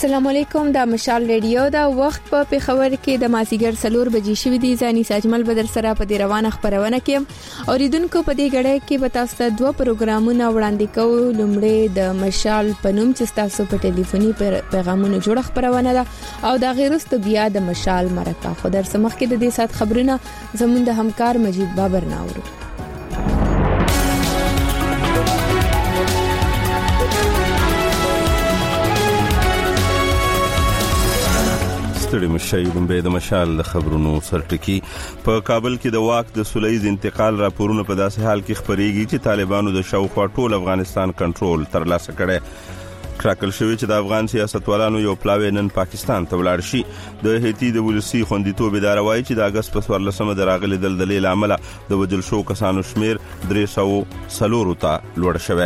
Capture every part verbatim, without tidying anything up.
السلام علیکم، دا مشال ریډیو دا وخت په پیښور کې د مازیګر سلور بجې شوې دي. ځاني ساجمل بدر سره په دې روانه خبرونه کې اوریدونکو په دې غړې کې به تاسو ته دوه پروګرامونه وړاندې کوو. لومړی د مشال پنوم چې تاسو په ټلیفوني پیغامونو جوړ خبرونه ده او دا غیرست بیا د مشال مرکه. خو در سمخ کې د دې سات خبرونه زموږ د همکار مجید بابر ناورو. ستړي مشایدون به د مشال د خبرونو سرټکی. په کابل کې د واک د سولهییز انتقال راپورونه په داسې حال کې خبرېږي چې طالبانو د شاوخوا ټول افغانستان کنټرول ترلاسه کړي. کراکل شوی چې د افغان سیاستوالانو یو پلاوی نن پاکستان ته ولاړ شي. د هیتی د ولسی خوندیتوب اداره وایي چې د اگست په څوارلسمه د راغلي دلدلې لامل د وجل شو کسانو شمیر درې سوه څلور ته لوړ شوی.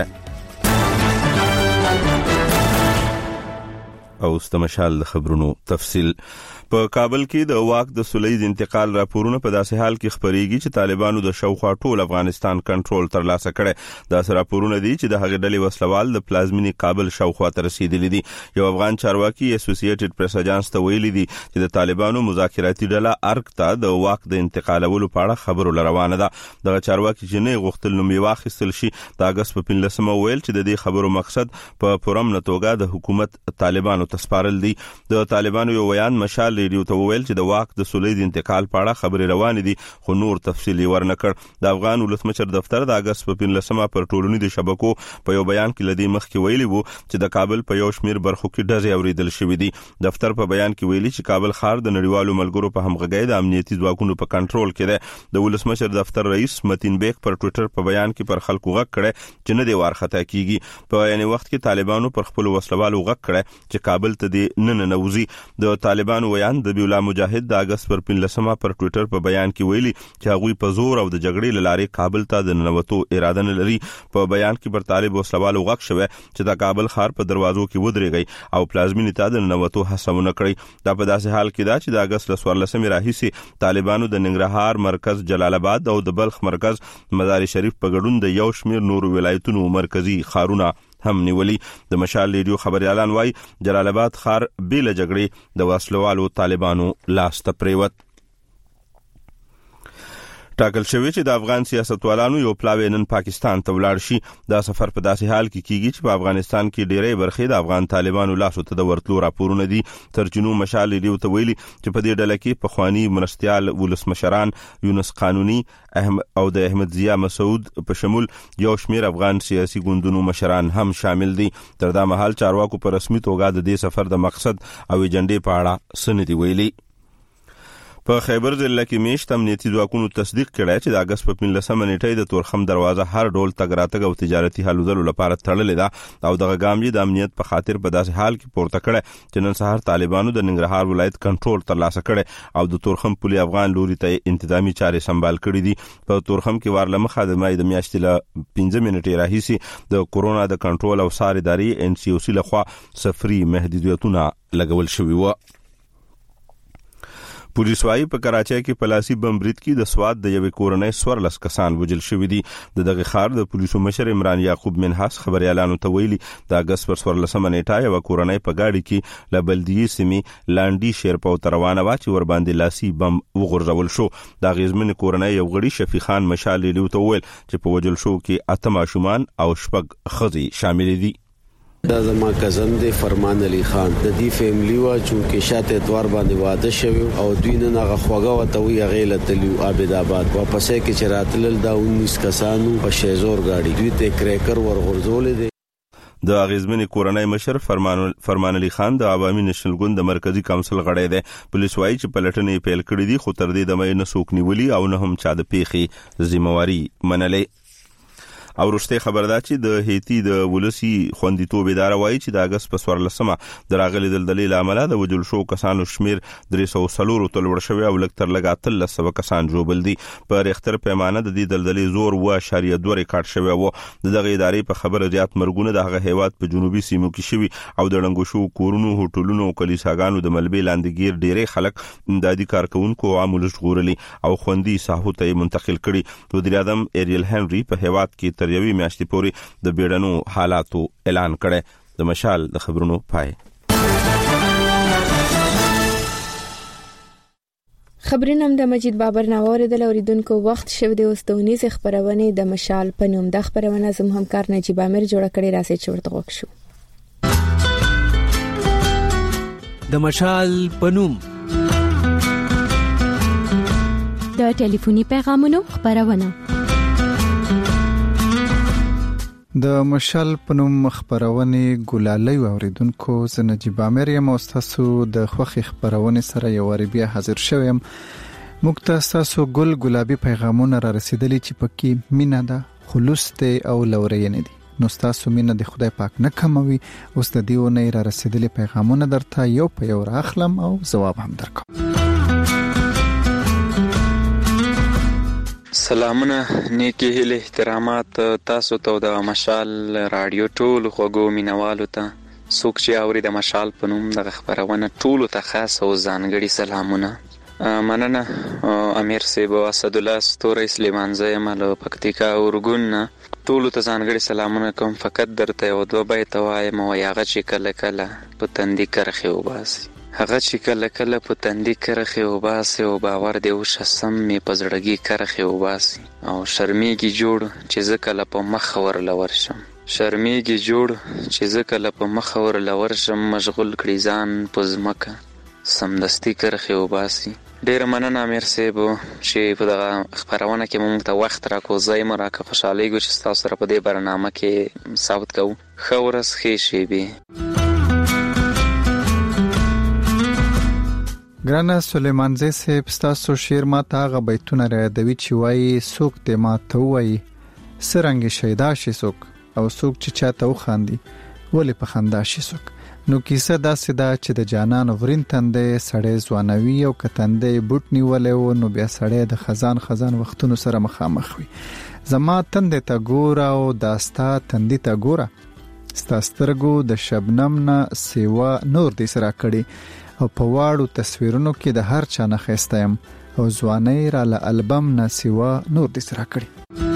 او استمشال د خبرونو تفصیل. په کابل کې د واک د سولهییز انتقال راپورونه په داسې حال کې خبرېږي چې طالبانو د شاوخوا ټول افغانستان کنټرول ترلاسه کړي. دا راپورونه دي چې د هغې ډلې وسلوال د پلازمینی کابل شاوخوا ته رسیدلي دي. یو افغان چارواکي اسوسییټډ پریس اجانس ته ویلي دي چې د طالبانو مذاکراتي ډله ارګ ته د واک د انتقالولو په اړه خبرو روانه ده. دغه چارواکي چې نه غوښتل نوم یې واخیستل شي د اگست په پنځلسمه ویل چې د دې خبرو مقصد په پرم نتوګه د حکومت طالبانو تسپارل دي. د طالبانو یو بیان مشال ریډیو ته ویل چې د واک د سولهییز انتقال په اړه خبرې روانې دي خو نور تفصیل ورنکړ. د افغان ولسمشر دفتر د اگست په پنځلسمه پر ټولنیزو شبکو په یو بیان کې لدی مخ کې ویلي وو چې د کابل په یو شمیر برخو کې ډزې اوریدل شوې دي. دفتر په بیان کې ویلي چې کابل ښار د نړیوالو ملګرو په همغږۍ د امنیتي ځواکونو په کنټرول کې دی. د ولسمشر دفتر رئیس متین بیگ پر ټوئیټر په بیان کې پر خلکو غږ کړی چې نه دی وارخطا کیږي. په یعنی وخت کې طالبانو پر خپل وسلوالو غږ کړی چې کابل ته دی نه ننوزي. د طالبانو ویان د بیولا مجاهد د اگست پر پنځلسمه پر ټوئیټر په بیان کې ویلي چې هغوی په زور او د جګړې لارې کابل ته د ننوتو اراده نه لري. په بیان کې پر طالب وسلوالو غږ شوی چې د کابل ښار په دروازو کې ودرېږي او پلازمینې ته د ننوتو هڅه ونه کړي. دا په داسې حال کې ده چې د اگست له څوارلسمې راهیسې طالبانو د ننګرهار مرکز جلال آباد او د بلخ مرکز مزار شریف په ګډون د یو شمیر نورو ولایتونو مرکزی ښارونه هم نیولي. د مشال ریډیو خبريالان وایي جلال آباد ښار بیل جګړې د وسلوالو طالبانو لاس ته پریوت. ټاکل شوی چې د افغان سیاستوالانو یو پلاوی نن پاکستان ته ولاړ شي. دا سفر په داسې حال کې کیږي چې په افغانستان کې ډېرې برخې د افغان طالبانو لاسو ته د ورتلو راپورونه دي. ترجمو مشال ریډیو ته ویلي چې په دې ډله کې پخوانی مرستيال ولسمشران یونس قانوني او د احمد ضیا مسعود په شمول یو شمیر افغان سیاسي ګوندونو مشران هم شامل دي. تر دا مهال چارواکو په رسمي توګه د دې سفر د مقصد او ایجنډې په اړه سند ویلي. په خیبر ضلع کې میشت امنیتي ځواکونو تصدیق کړی چې د اگست په پنځلسمه نیټه د تورخم دروازه هر ډول تګ راتګ او تجارتي هلو لپاره تړلې ده او دغه ګام یې د امنیت په خاطر په داسې حال کې پورته کړی چې نن سهار طالبانو د ننګرهار ولایت کنټرول ترلاسه کړی او د تورخم پولي افغان لوري ته انتظامی چارې سمبال کړې دي. په تورخم کې وارلمه خدمه د میاشتې له پنځه منټې راهیسې د کورونا د کنټرول او څار ادارې ان سی او سی لخوا سفري محدودیتونه لګول شوي وو. پولیس وايي په کراچۍ کې پلاسي بم برید کې د سواد د یوې کورنۍ څوارلس کسان وژل شوي دي. د دغه ښار د پولیسو مشر عمران یعقوب منحاس خبريالانو ته ویلي د اگست پر څوارلسمه نیټه یو کورنۍ په گاډي کې له بلدیې سیمې لاندې شیرپو ته روانه وه چې ور باندې لاسي بم وغورځول شو. د غیزمن کورنۍ یو غړي شفیق خان مشال ریډیو ته ویل چې په وژل شو کې اته ماشومان او شپږ ښځې شامل دي. دا زما کزن دی فرمان علی خان د دې فیملی وا چې شاته اتوار باندې واده شوی او دوی نه هغه خوګه وته وی غیله تلیو عابد آباد واپسې کې چراتل دا انیس کسانو په شیزور گاډي دوی ته کریکر ورغورځول دي. د اغیزمن کورنۍ مشر فرمان فرمان علی خان د عوامي نشنل ګوند د مرکزی کونسل غړی دی. پولیس وايي چې پلټنې پیل کړې دي خو تر دې د مې نه څوک نیولي او نه هم چا د پیښې ذمہواری منلې. او رښتې خبر ده چې د هیتی د ولسی خوندیتوب اداره وایي چې د اگست په څوارلسمه د راغلي دلدلې لامل د وجل شو کسانو شمیر درې سوه څلور ته لوړ شوی او لږ تر لږه اتلس سوه کسان ژوبل دي. په ریختر پیمانه د دې دلدلې زور اوه اعشاریه دوه ریکارډ شوی و. د دغه ادارې په خبره زیات مرګونه د هغه هیواد په جنوبي سیمو کې شوي او د ړنګو شو کورونو هوټلونو او کلیساګانو د ملبې لاندې ګیر ډېرې خلک امدادي کارکونکو عامل ژغورلي او خوندي ساحو ته منتقل کړي. وزیر اعظم ایریل هنری په هیواد کې تر یوې میاشتې پورې د بیړنو حالاتو اعلان کړی. د مشال د خبرونو پای. خبرونه هم د مجید بابر ناوړه د اوریدونکو وخت شو د اوستونیز خبرونه د مشال پنوم د خبرونه زم همکار نجیب امیر جوړ کړی راځي چې ورته وښو د مشال پنوم د ټلیفوني پیغامونو خبرونه د مشال پنوم خبرونه ګلالۍ اوریدونکو ز نجیب امیر یم او تاسو د خوخي خبرونه سره یو ور بیا حاضر شوم موږ تاسو ګل ګلابي پیغامونه را رسیدلی چې پکې مینا ده خلوص ته او لورینه دي نو تاسو مینه د خدای پاک نه کموي اوس د دیونه را رسیدلی پیغامونه درته یو په یو راخلم او جواب هم درکوم سلامونه نیکی هیله احترامات تاسو ته د مشال رادیو ټول خوګو مینوالو ته څوک چې اوري د مشال په نوم د خبرونه ټول ته خاص او ځانګړي سلامونه مننه امیر صاحب اسد الله ستوري سلیمان زایم له پکتیکا اورګون ټول ته ځانګړي سلامونه کوم فقط درته یو دوه بیت وایم او هغه چې کله کله په تندې کرخي وباسي هغه چې کله کله په تندې کرخي وباسي او باور دی او شسم می پزړګي کرخي وباسي او شرمېږي جوړ چې زکه له په مخ ور لور شم شرمېږي جوړ چې زکه له په مخ ور لور شم مشغول کړي ځان په ځمکه سمدستي کرخي وباسي ډیر مننه امیر صاحب چې په دغه خبرونه کې موږ ته وخت راکو زایم راکه خوشالۍ ګو چې تاسو سره په دې برنامه کې ثابت کوو خورس خې شي به ګرانه سلیمان زی صاحب تاسو شعر ما ته غ بیتونه را دوي چې وای سوک ته ما ته وای سرنګ شیدا شي سوک او سوک چې چاته وخاندي ولې په خندا شي سوک نو کیسه دا سدا چې د جانان ورین تندې سړې ځوانوي او کتندې بوټنی ولې نو بیا سړې د خزان خزان وختونو سره مخامخ وي زما تندې ته ګوره او داستا تندې ته ګوره ستاسترګو د شبنم نه سیوا نور دې سره کړي او په واړو تصویرونو کې د هر چا نه خسته يم او ځواني را له البم نه سیوا نور دې سره کړی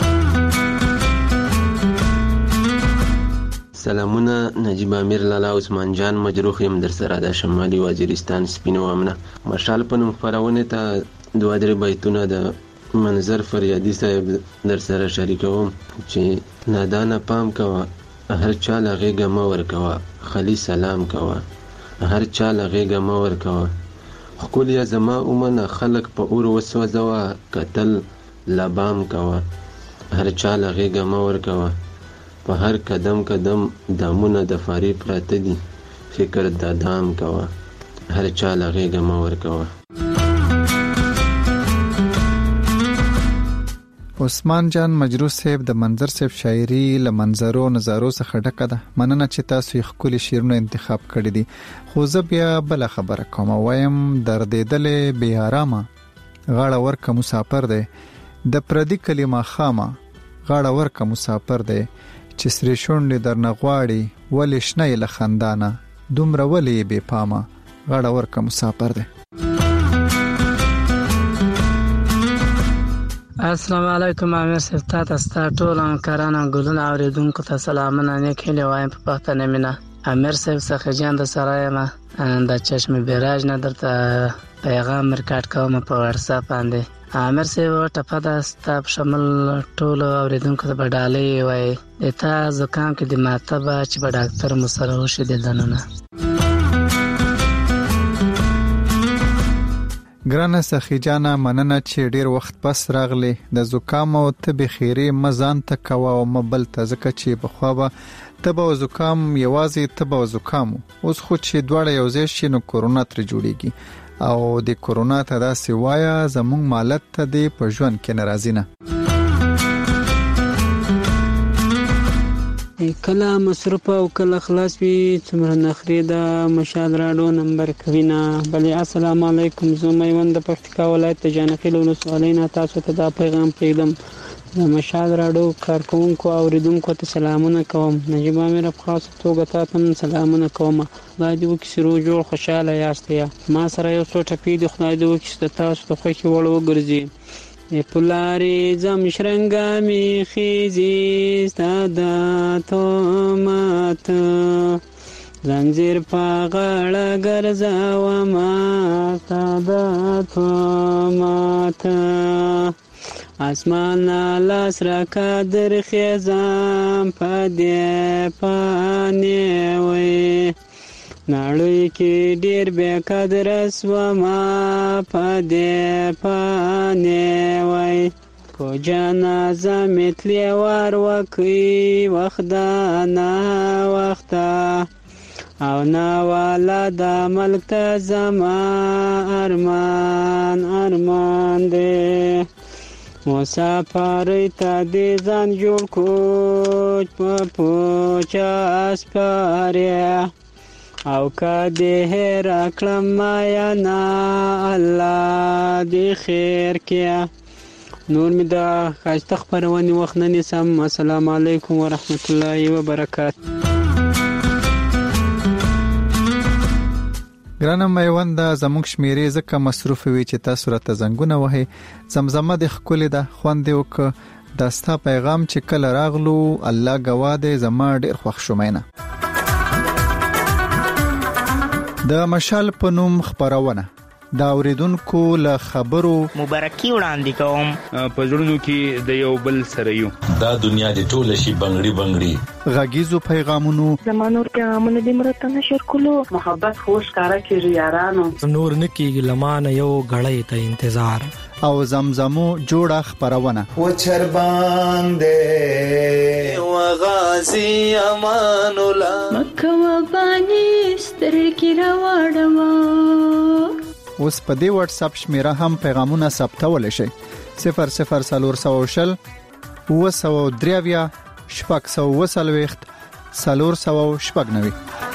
سلامونه نجیب امیر لالا عثمان جان مجروح يم در سره د شمالي وزیرستان سپینو امنه مشال په نوم خبرونه ته دوه درې بیتونه د منظر فریادي صاحب در سره شریکوم چې نادانه پام کوه هر چا لغه ما ورکوه خلی سلام کوه هر چا لغه ما ورکوه خپل یا زما اومنه خلق په اور وسوځوا قتل لبام کوه هر چا لغه ما ورکوه په هر قدم قدم دامونه د فاری پراته دي فکر د دام کوه هر چا لغه ما ورکوه عثمان جان مجروح صاحب د منظر صاحب شاعري له منظرو نظارو څخه ډکه ده مننه چې تاسو یې خپل شعرونه انتخاب کړی دي خو زه بیا بل خبره کوم وایم دردېدلې بې آرامه غاړه ورکه مسافر دی د پردي کلمه خامه غاړه ورکه مسافر دی چې سری شونډې درنه غواړي ولې شنه له خندانه دومره ولې بې پامه غاړه ورکه مسافر دی السلام علیکم امیر صاحب تاسو ټول همکارانو ګلونه اوریدونکو ته سلامونه نیکه لوایم په پښتنه مینا امیر صاحب څخه جان د سرایم د چشم بیراج نه درته پیغام ریکارډ کوم په واتس اپ باندې امیر صاحب ټپه د ستاب شامل ټول اوریدونکو ته بدالې وای اته زکام کې د ماتبه چې په ډاکټر مسره وشي د دننه ګرانه سخی جانا مننه چې ډیر وخت پس راغلی د زکام او تبي خيري مزان ته کوا او مبل ته زکه چې په خوا به تبه او زکام یوازې تبه او زکام اوس خو چې دواړه یو ځای شي نو کورونا تر جوړیږي او د کورونا ته دا سیوایا زموږ مالت ته دی په ژوند کې ناراضی نه کله مصرف او کله خلاص وي څومره نخري د مشال راډو نمبر کوینا بلې السلام علیکم زه میوند د پکتیکا ولایت جانقیل ولسوالینا تاسو ته دا پیغام پېږدم د مشال راډو کارکونکو اوریدونکو ته سلامونه کوم نجیب امیر په خاص توګه تاسو سلامونه کوم خدای دې وکړي چې روغ جوړ خوشاله یاست یا ما سره یو څو ټپې دي خدای دې وکړي چې تاسو ته خوښي وړ وګرځي پولاری زم شرنگا می خیزی ستادا تومات زنجیر په غاړه ګرځومه ستا د تهمته اسمانه لاس راکه درخیزم په دې فانې وی نړۍ کې ډېر بې قدره سومه په دې فانې وی په جنازه مې تلې وار وکړي وخت د ناوخته او ناواله د ملک ته زما ارمان ارمان دی مسافرۍ ته دې ځان جوړ کوچ په پوچه اسپارې او که دې هېره کړم مایانه الله دې خیر کړي نور مې د ښایسته خپرونې وخت نه نیسم السلام علیکم ورحمت الله وبرکاته ګرانه میونده زموږ شمیرې ځکه مصروف وي چې تاسو راته زنګونه وهئ زمزمه د ښکلې ده خوند یې وکړه دا ستا پیغام چې کله راغلو الله ګواه دی زما ډېر خوښ شو مینه د مشال په نوم خپرونه دا اوریدونکو له خبرو مبارکي وړاندې کوم په زړونو کې د یو بل سره یو دا دنیا د ټوله شي بنگړي بنگړي غږیزو پیغامونو زمانور پیغامونه د مرته نشر کولو محبت خوش کارا کیږي یارانو نور نکیږي لمانه یو غړې ته انتظار او زمزمو جوړه خبرونه و چرباندې و غازی امان الله مکه و بانی سترګې راوړم اوس په دې واتس اپ شمیره هم پیغامونه ثبتول شي صفر صفر سلور سو شل و سو دریویا شپږ سو وسلويخت سلور سو شپږ نوي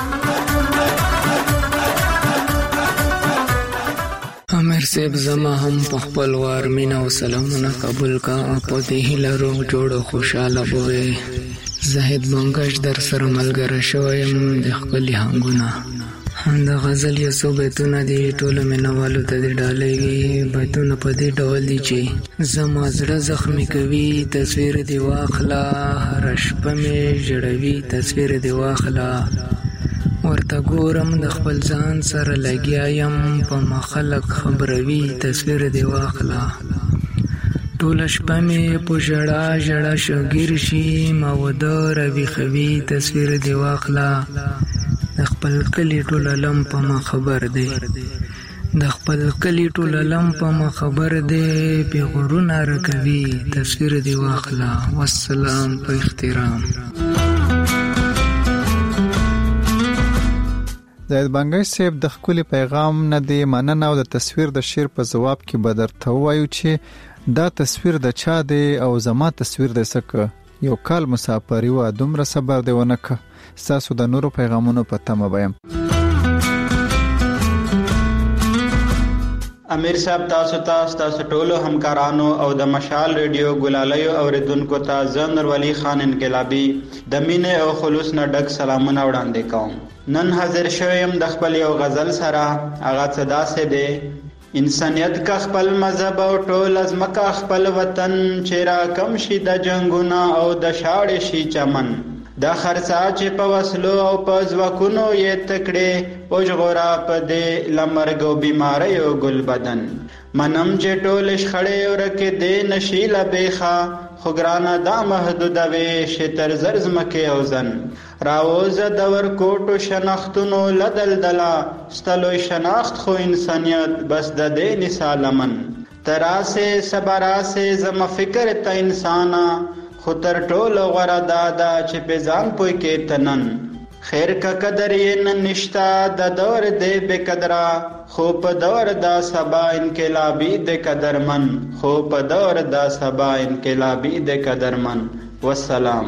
امر سیب زما هم په خپل وار مینا او سلامونه قبول کا په دې لارو جوړ خوشاله وې زاهد منګش در سره ملګری شوم د خپل هنګونه د غزل یو څو بیتونه دي ټول مینوالو ته دي ډالۍ بیتونه په دې ډول دي چې زما زړه زخمی کوي تصویر دی واخلا هر شپه مې جوړوي تصویر دی واخلا ورته ګورم د خپل ځان سره لګیا یم په مخلق خبروي تصویر دی واخلا ټول شپه مې په ژړا ژړا شوګیر شي ما ودار وی خوي تصویر دی واخلا د خپل کلی ټول لم په ما خبر دی د خپل کلی ټول لم په ما خبر دی په غرونه رکوي تصویر دی واخلا والسلام په احترام زید بنگای صاحب د خپل پیغام نه دی مننه او د تصویر د شیر په جواب کې بدرته وایو چې دا تصویر د چا دی او زما تصویر د سکه یو کال مسافری و دومره صبر دی ونکه تاسو د نورو پیغامونو په تمه بیم امیر صاحب تاسو ته تاسو ټولو همکارانو او د مشال ریډیو ګلالیو اوریدونکو ته زنر ولی خان انقلابی د مینه او خلوص نه ډک سلامونه وړاندې کوم نن حاضر شوم د خپل یو غزل سره هغه صدا سه دی انسانیت کا خپل مذهب او ټول از مکه خپل وطن چیرې کم شي د جنگونه او د شاړې شي چمن دا خرڅا چې په وسلو او په ځواکونو یې تکړه اوجغورا په دې لمرګ او بیماری او ګل بدن منم چې ټول شخړې ورکه دې نشیله بېخا خو ګرانه دا محدود وي شتر زرزمکه او زن راوز د ور کوټو شناختونو لدل دلا ستلوي شناخت خو انسانيت بس د دې نسالمن تراسه صبراسه زم فکر ته انسانا خو تر ټولو غوړه دادا چې په ځان پوي کې تنن خیر کا قدر یې نن نشتا د دور دې بے قدرا خو په دور دا سبا انقلابی دې قدرمن خو په دور دا سبا انقلابی دې قدرمن والسلام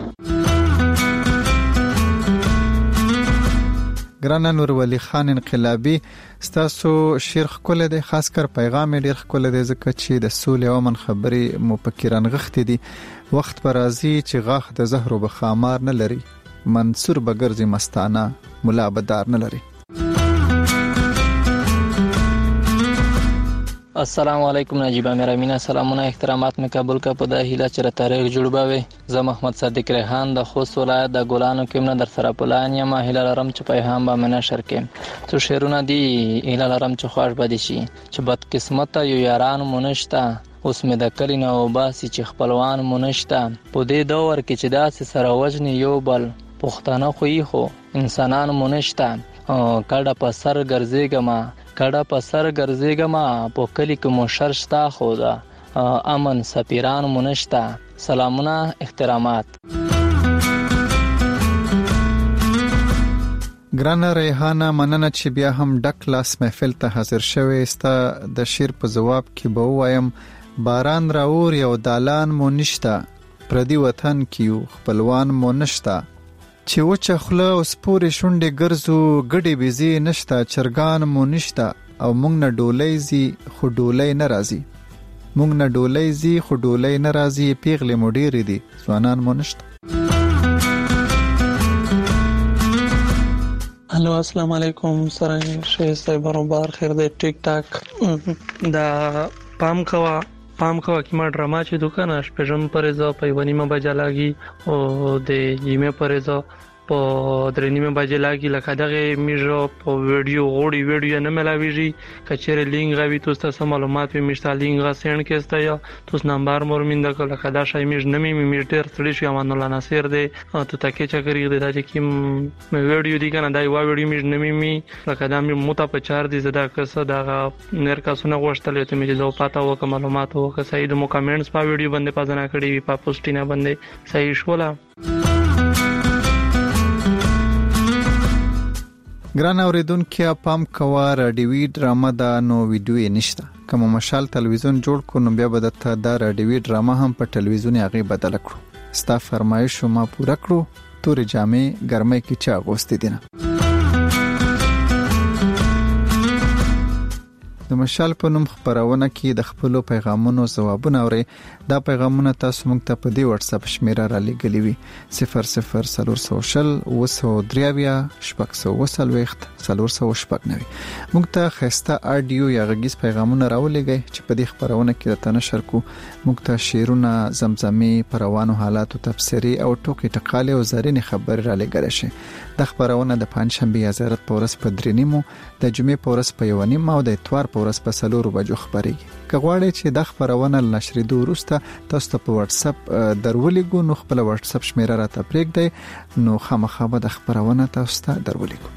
ګران نور ولی خان انقلابی ستاسو شیخ کول د خاص کر پیغام ډیر کول د زکه چې د سولې او من خبري مفکران غخت دي وخت پر راځي چې غاخ د زهر او بخامار نه لري منصور بغرزي مستانه مولا بدار نه لري السلام علیکم نجیب امیر امینه سلامونه احترامات می قبول کا په د هیله چر تاریخ جوړبوي زه محمد صادق ریحان د خوست ولایت د ګولانو کې نه در سره پلان یم هیله لرم چې پیغام به منه شرکې څو شعرونه دي هیله لرم چې خوښ بده شي چې بد قسمت یو یاران مونشتا اوس مې د کلی نه وباسي چې خپلوان مونشتا په دې دور کې چې داسې سره وجنی یو بل پښتانه خو خو انسانان مونشتا کډه په سر ګرځېګما کډه په سر ګرځېګما په کلی کې مو شر شتا خو دا امن سفیران مونشتا سلامونه احترامات ګرانه ریحانه مننه چې بیا هم ډک لاس محفل ته حاضر شوې ستا د شیر په جواب کې به وایم باران راور یو دالان مو نشتا پردي وطن کیو خپلوان مو نشتا چې وچه خله او سپورې شونډې ګرځو ګډې بيزي نشتا چرګان مو نشتا او مونږ نه ډولۍ زی خو ډولۍ ناراضي مونږ نه ډولۍ زی خو ډولۍ ناراضي پیغلې مو ډېرې دي ځوانان مو نشتا هلو السلام علیکم سره شې سای برابر خیر دې ټیک ټاک دا پام کوا پام کوا کی ما ډراما چې دکان شپږم پرې په ونیمه بجا لاګي او د یمه پرې په درې نیمه بجې لاګي لکه دغه میژو په ویډیو غوړي ویډیو نه ملاويږي کچره لینک غوي تاسو ته معلومات به مشته لینک غسن کېسته یا تاسو نمبر مرمنده کله کدا شای میژ نه می میټر ستړي شو امان الله ناصر دی ته تکي چکرې دی دا چې کوم ویډیو دی کنه دا یو ویډیو میژ نه می می لکه دا می موته په چار دی زدا کسه دا نر کا سونه غوښتل ته می جو پاتا و معلومات و که صحیح د مو کمنټس په ویډیو باندې پازنه کړی وی په پوسټینه باندې صحیح شولا ګران اوریدونکو پام کوا راډیوي ډراما دا نو ویډیو نشته کوم مشال تلویزیون جوړ کو نو بیا به د دا راډیوي ډراما هم په تلویزیون هغه بدل کړو ستا فرمایش ما پوره کړو تورې جامې ګرمۍ کې چا غوستې دي د مشال په نوم خبرونه کې د خپل پیغامونو ځوابونه اوري دا پیغامونه تاسو موږ ته په دی واتس اپ شمیره را لګلی وي صفر صفر صفر سوشل وسو دریاویا شپږ سو وسل وخت صفر سو شپږ نوي موږ ته خسته اډیو یا غږیز پیغامونه راولېږي چې په دې خبرونه کې د تنشر کو موږ ته شیرونه زمزمي پروانو حالات او تفسیری او ټوکی ټقاله او زرینی خبر را لګل شي د خبرونه د پنځشنبه زیارت پورس په درینیمو د جمعې پورس په یونیم او د اتوار پورس په سلور بجو خبرېږي کغواړي چې د خبرونه نشریدو وروسته تاسو ته په واتس اپ درولېګو نو خپل واتس اپ شمیره را ته پرېږدئ نو خامخا به د خبرونه تاسو ته درولېګو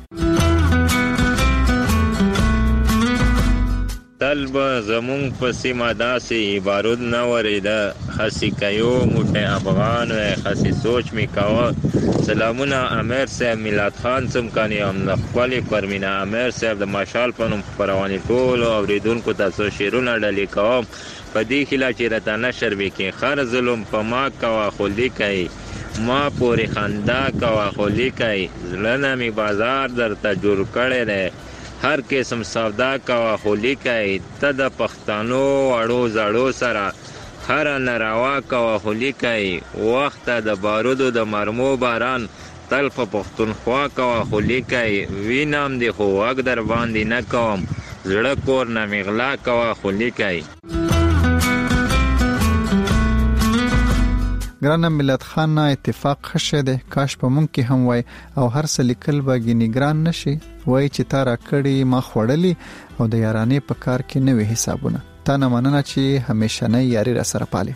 طلب زمون په سیمه داسې بارود نه ورېده خاصی کيو موټه افغان و خاصی سوچ می کاوه سلامونه امیر صاحب میلاد خان سم کانی هم خپل پرمینا امیر صاحب د ماشال پنوم پرواني ټول اوریدونکو تاسو شیرونه ډلې کوم په دې خلا چې رته نشر وکي خر ظلم په ما کوا خولي کوي ما پوری خندا کوا خولي کوي زلنه می بازار درته جوړ کړي نه هر قسم سودا کوا خولي کوي ته د پښتنو اړو زړو سره هر ناروا کوا خولي کوي وخت د بارودو د مرمو باران تل په پښتونخوا کوا خولي کوي وینم دی خو وګ در باندې نه کوم زړه کور نه مغلا کوا خولي کوي ګران ملت خان اتفاق خشه ده کاش په مونږ کې هم وای او هر څه لیکل به ګنیګران نشي وای چې تا را کړی ما خوړلی او د یارانې په کار کې نوې حسابونه تا نه مننه چې همیشه نه یاري را سره پالي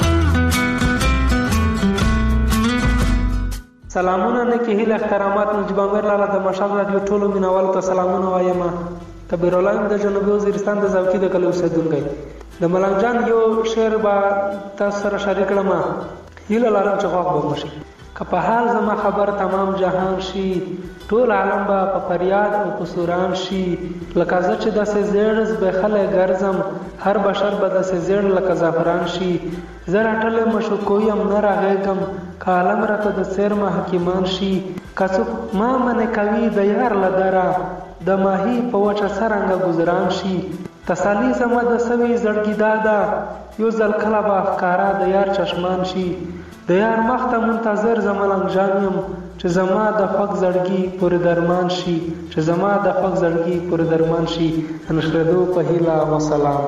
سلامونه نه کې هله احترامات نجيب امیر لاله د مشال رادیو ټولو مینوالو ته سلامونه وایم کبیر الله د جنوبي وزیرستان د زوکی د کلو اوسیدونکو د ملنګ جان یو شعر با تاسو سره شریک کړم هله لارم چې خو به مشي که په حال زما خبر تمام جهان شي ټول عالم با په فریاد او په سوران شي لکه زه چې د سزړز به خله ګرځم هر بشر به د سزړ لکه زعفران شي زرا ټله مشو کویم نه راغېګم کالم راته د سیر ما حکیمان شي کڅو ما منه کوي د یار لدرا د ماهی په وچه سرنګ گزاران شي تسالی زما د سوي زړګی دادا یو ځل کله با ښکارا د یار چشمان شي د یار مخته منتظر زملنګ جانم چې زما د خوږ زړګي پر درمان شي چې زما د خوږ زړګي پر درمان شي نشردو په هیله و سلام.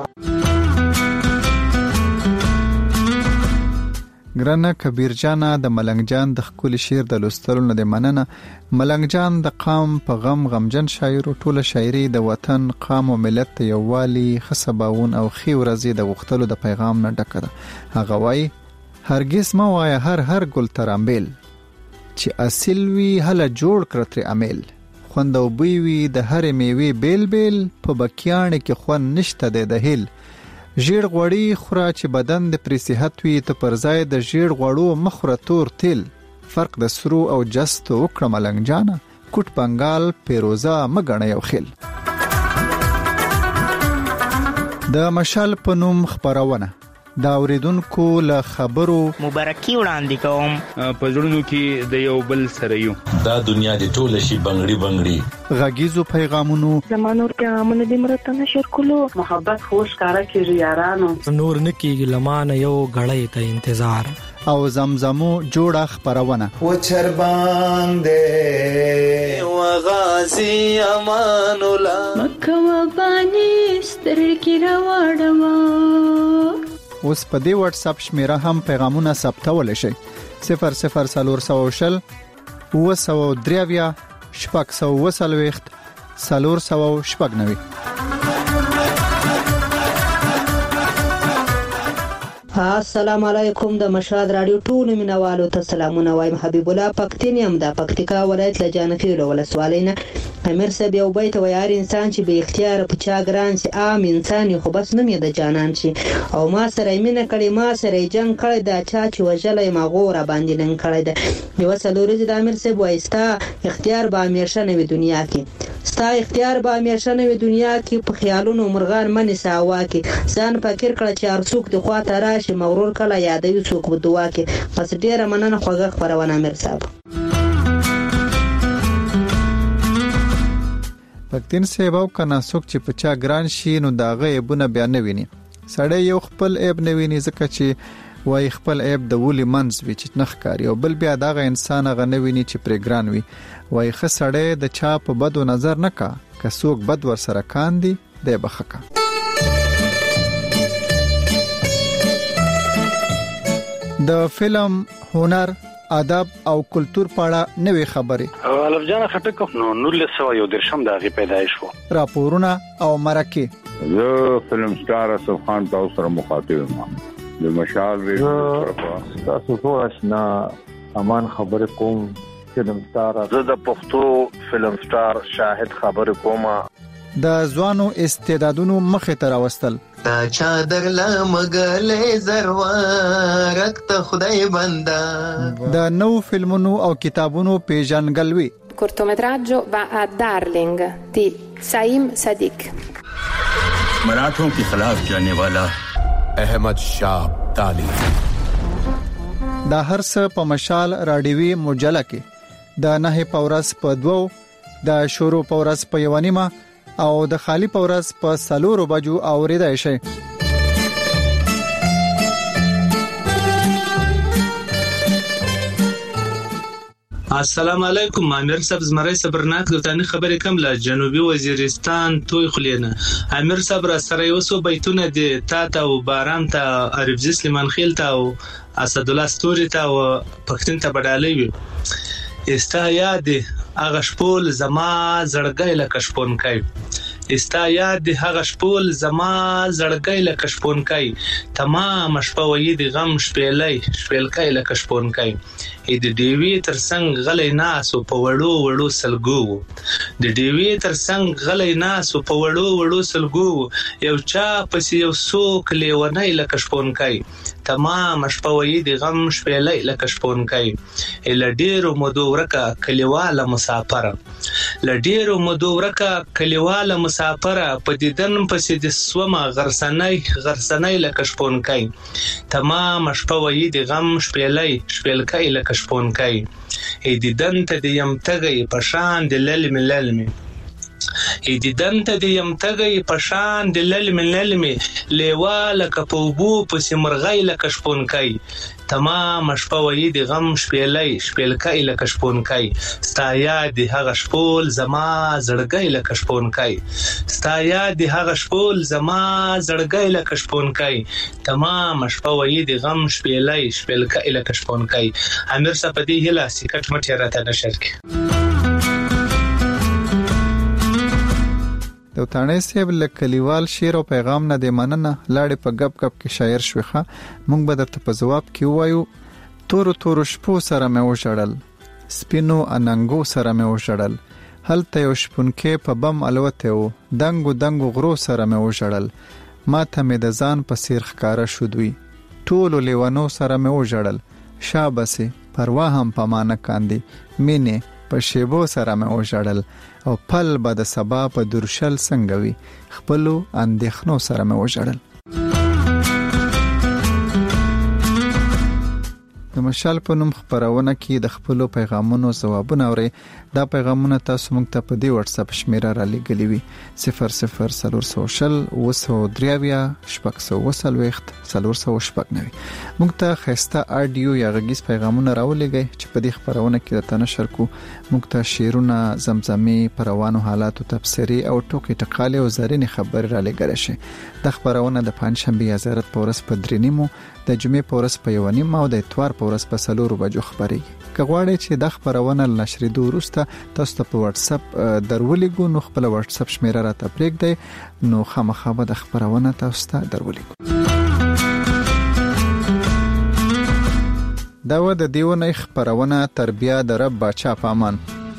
ګرانه کبیر جانا د ملنګ جان د خپل شعر د لوستلو نه د مننه. ملنګ جان د قام په غم غمجن شاعر او ټوله شاعري د وطن قام او ملت ته یووالي خصباون او خي ورزي د غختلو د پیغام نه ډکه ده. هغه وای هرگز ما وای هر هر ګل ترامبل چې اصل وی هله جوړ کړتري عمل خوند او بوی وی د هر میوي بیل بیل په بکیان کې خون نشته د هیل ژیړ غوړی خورا چې بدن د پری صحت وی ته پر ځای د ژیړ غوړو مخره تور تل فرق د سرو او جست وکړه ملنګ جانا کوټ بنگال پیروزا مګنه یو خل. د مشال پنوم خبرونه دا اوریدونکو له خبرو مبارکي وړاندې کوم په زړونو کې د یو بل سره یو دا دنیا د ټول شي بنگړي بنگړي غږیزو پیغامونو زمانور پیغامونه د مرته نشر کولو محبت خوش کارا کیږي یارانو نور نکیږي لمانه یو غړې ته انتظار او زمزمو جوړه خبرونه و چربان دې و غازی امان الله مکه و بانی ستر کی راوړم. اوس په دې واتس اپ شمیره هم پیغامونه ثبتول شي صفر صفر سلور سو شل و سو دریویا شپږ سو وسلويخت سلور سو شپږ نوي. السلام علیکم د مشاد رادیو ټول مینوالو ته سلامونه وایم. حبیب الله پکتین یم د پکتیکا ولایت له جانخیل ولسوالینا. امیر صاحب یو بیت ویار انسان چې به اختیار په چا ګران سي عام انسان خو بس نوم یې د جانان شي او ما سره مینه کړي ما سره جنگ کړي دا چا چې وجلې ما غوړه باندې نن کړي دا یو سلوري د امیر صاحب وایستا اختیار به همیشه نوې دنیا کې ستا اختیار به همیشه نوې دنیا کې په خیالونو مرغان منی ساوا کې ځان فکر کړه چې ارڅوک د خواته راشي مغرور کړه یادوي څوک په دعا کې پس ډیره مننه خوږه خبرونه امیر صاحب. پکتین سیباو کنا څوک چې په چا ګران شي نو داغه ایبونه بیان ویني سړی یو خپل ایب نه ویني ځکه چې وای خپل ایب د ولي منځ وی چې نخ کاری او بل بیا داغه انسان غ نه ویني چې پر ګران وي وای خ سړی د چا په بدو نظر نه کا که څوک بد ور سره کاندي دی بخکا. د فلم هنر ادب او کلچر پاړه نوې خبرې الف جان خټک نو نورلس سو یو درشم دغه پیدایش وو راپورونه او مرکه زه فلم سٹار اسف خان تاسو سره مخاطب یم د مشال ریډیو تاسو ټول آشنا امان خبر کوم فلم سٹار زه د پښتو فلم سٹار شاهد خبر کوم د ځوانو استعدادونو مخه تر واستل تا چادر لا مګلې زروارت ته خدای بندا د نو فلمونو او کتابونو پیژنګلوي. cortometraggio va a Darling di Saim Sadiq. मराठों के खिलाफ जाने वाला अहमद शाह ताली. دا هر څه په مشال رادیوي مجله کې د نه پورس په دوو د شروع پورس په یوانیمه او د خالی پورس په سلورو بجو اوریدای شي. السلام علیکم امیر صاحب زمری صبرناک دوتانی خبرې کوم له جنوبي وزیرستان توي خلینه. امیر صاحب را سره یو سو بیتونه دي تا ته او باران ته عربزي سلیمان خیل ته او اسد الله ستوري ته او پښتون ته بدالې وي استا یاد هغه شپول زما زړګی لکه شپون کوي استا یاد هغه شپول زما زړګی لکه شپون کوي تمام شپه وې د غم شپېلې شپېلکای لکه شپون کوي د دیوی تر څنګ غلې ناس په وړو وړو سلګو د دیوی تر څنګ غلې ناس په وړو وړو سلګو یو چا پس یو څوک لیونی لکه شپون کوي تمام شپه وې د غم شپېلې لکه شپون کوي ال ډیرو مودو ورکه کلیواله مسافر ل ډیرو مودو ورکه کلیواله مسافر په دیدن پسې د سومه غرسنۍ غرسنۍ لکه شپون کوي تمام شپه وې د غم شپېلې شپېلکای لکه شپون کوي ای دیدن ته د یم تګي په شان د للم للم دیدن ته د یم تګی په شان د للمې للمې لیوا لکه په اوبو پسې مرغۍ لکه شپونکی تمام شپه وي د غم شپېلی شپېلکی لکه شپونکی ستا یاد د هغه شپول زما زړګی لکه شپونکی ستا یاد د هغه شپول زما زړګی لکه شپونکی تمام شپه وي د غم شپېلی شپېلکی لکه شپونکی. امیر صاحب په دې هیله سکټ مټ یې راته نشر کړي. د وطنۍ صاحب له کلیوال شعر او پیغام نه د مننه لاړې په غب غب کې شاعر شوخه مونږ به درته په جواب کې وایو تورو تورو شپو سره مې وشړل سپینو اننګو سره مې وشړل هلته یو شپونکې په بم الوته و دنګو دنګو غرو سره مې وشړل ما ته مې د ځان په سیر ښکارا شو دوی ټولو لیوانو سره مې وشړل شابسه پروا هم په ما نه کاندي مینه په شیبو سره مې وشړل او پل به د سبا په درشل څنګه وي خپلو اندېښنو سره مې وشړل. د مشال په نوم خبرونه کې د خپلو پیغامونو ځوابونه اوري. دا پیغامونه تاسو موږ ته په دې واتس اپ شمیره را لګلې وي صفر صفر څلور سوه شل اوه سوه درې اویا شپږ سوه اوه څلوېښت څلور سوه شپږ نوي. موږ ته ښایسته اډیو یا غږیز پیغامونه راولېږئ چې په دې خبرونه کې درته نشر کړو. موږ ته شعرونه، زمزمې، په روانو حالاتو تبصرې او ټوکې ټقالې او زرینې خبرې را لېږلی شي. دا خبرونه د پنجشنبې یا زیارت په ورځ په درې نیمو، د جمعې په ورځ په یوه نیمه او د اتوار په ورځ په څلورو بجو خپرېږي. که غواړئ چې دا خبرونه له نشرېدو وروسته تاسو ته په واتس اپ درولېږو نو خپله واتس اپ شمیره راته پرېږدئ نو خامخا به د خبرونه تاسو ته درولېږو. دا و د دې اونۍ خپرونه تربیه د رب باچا په امان.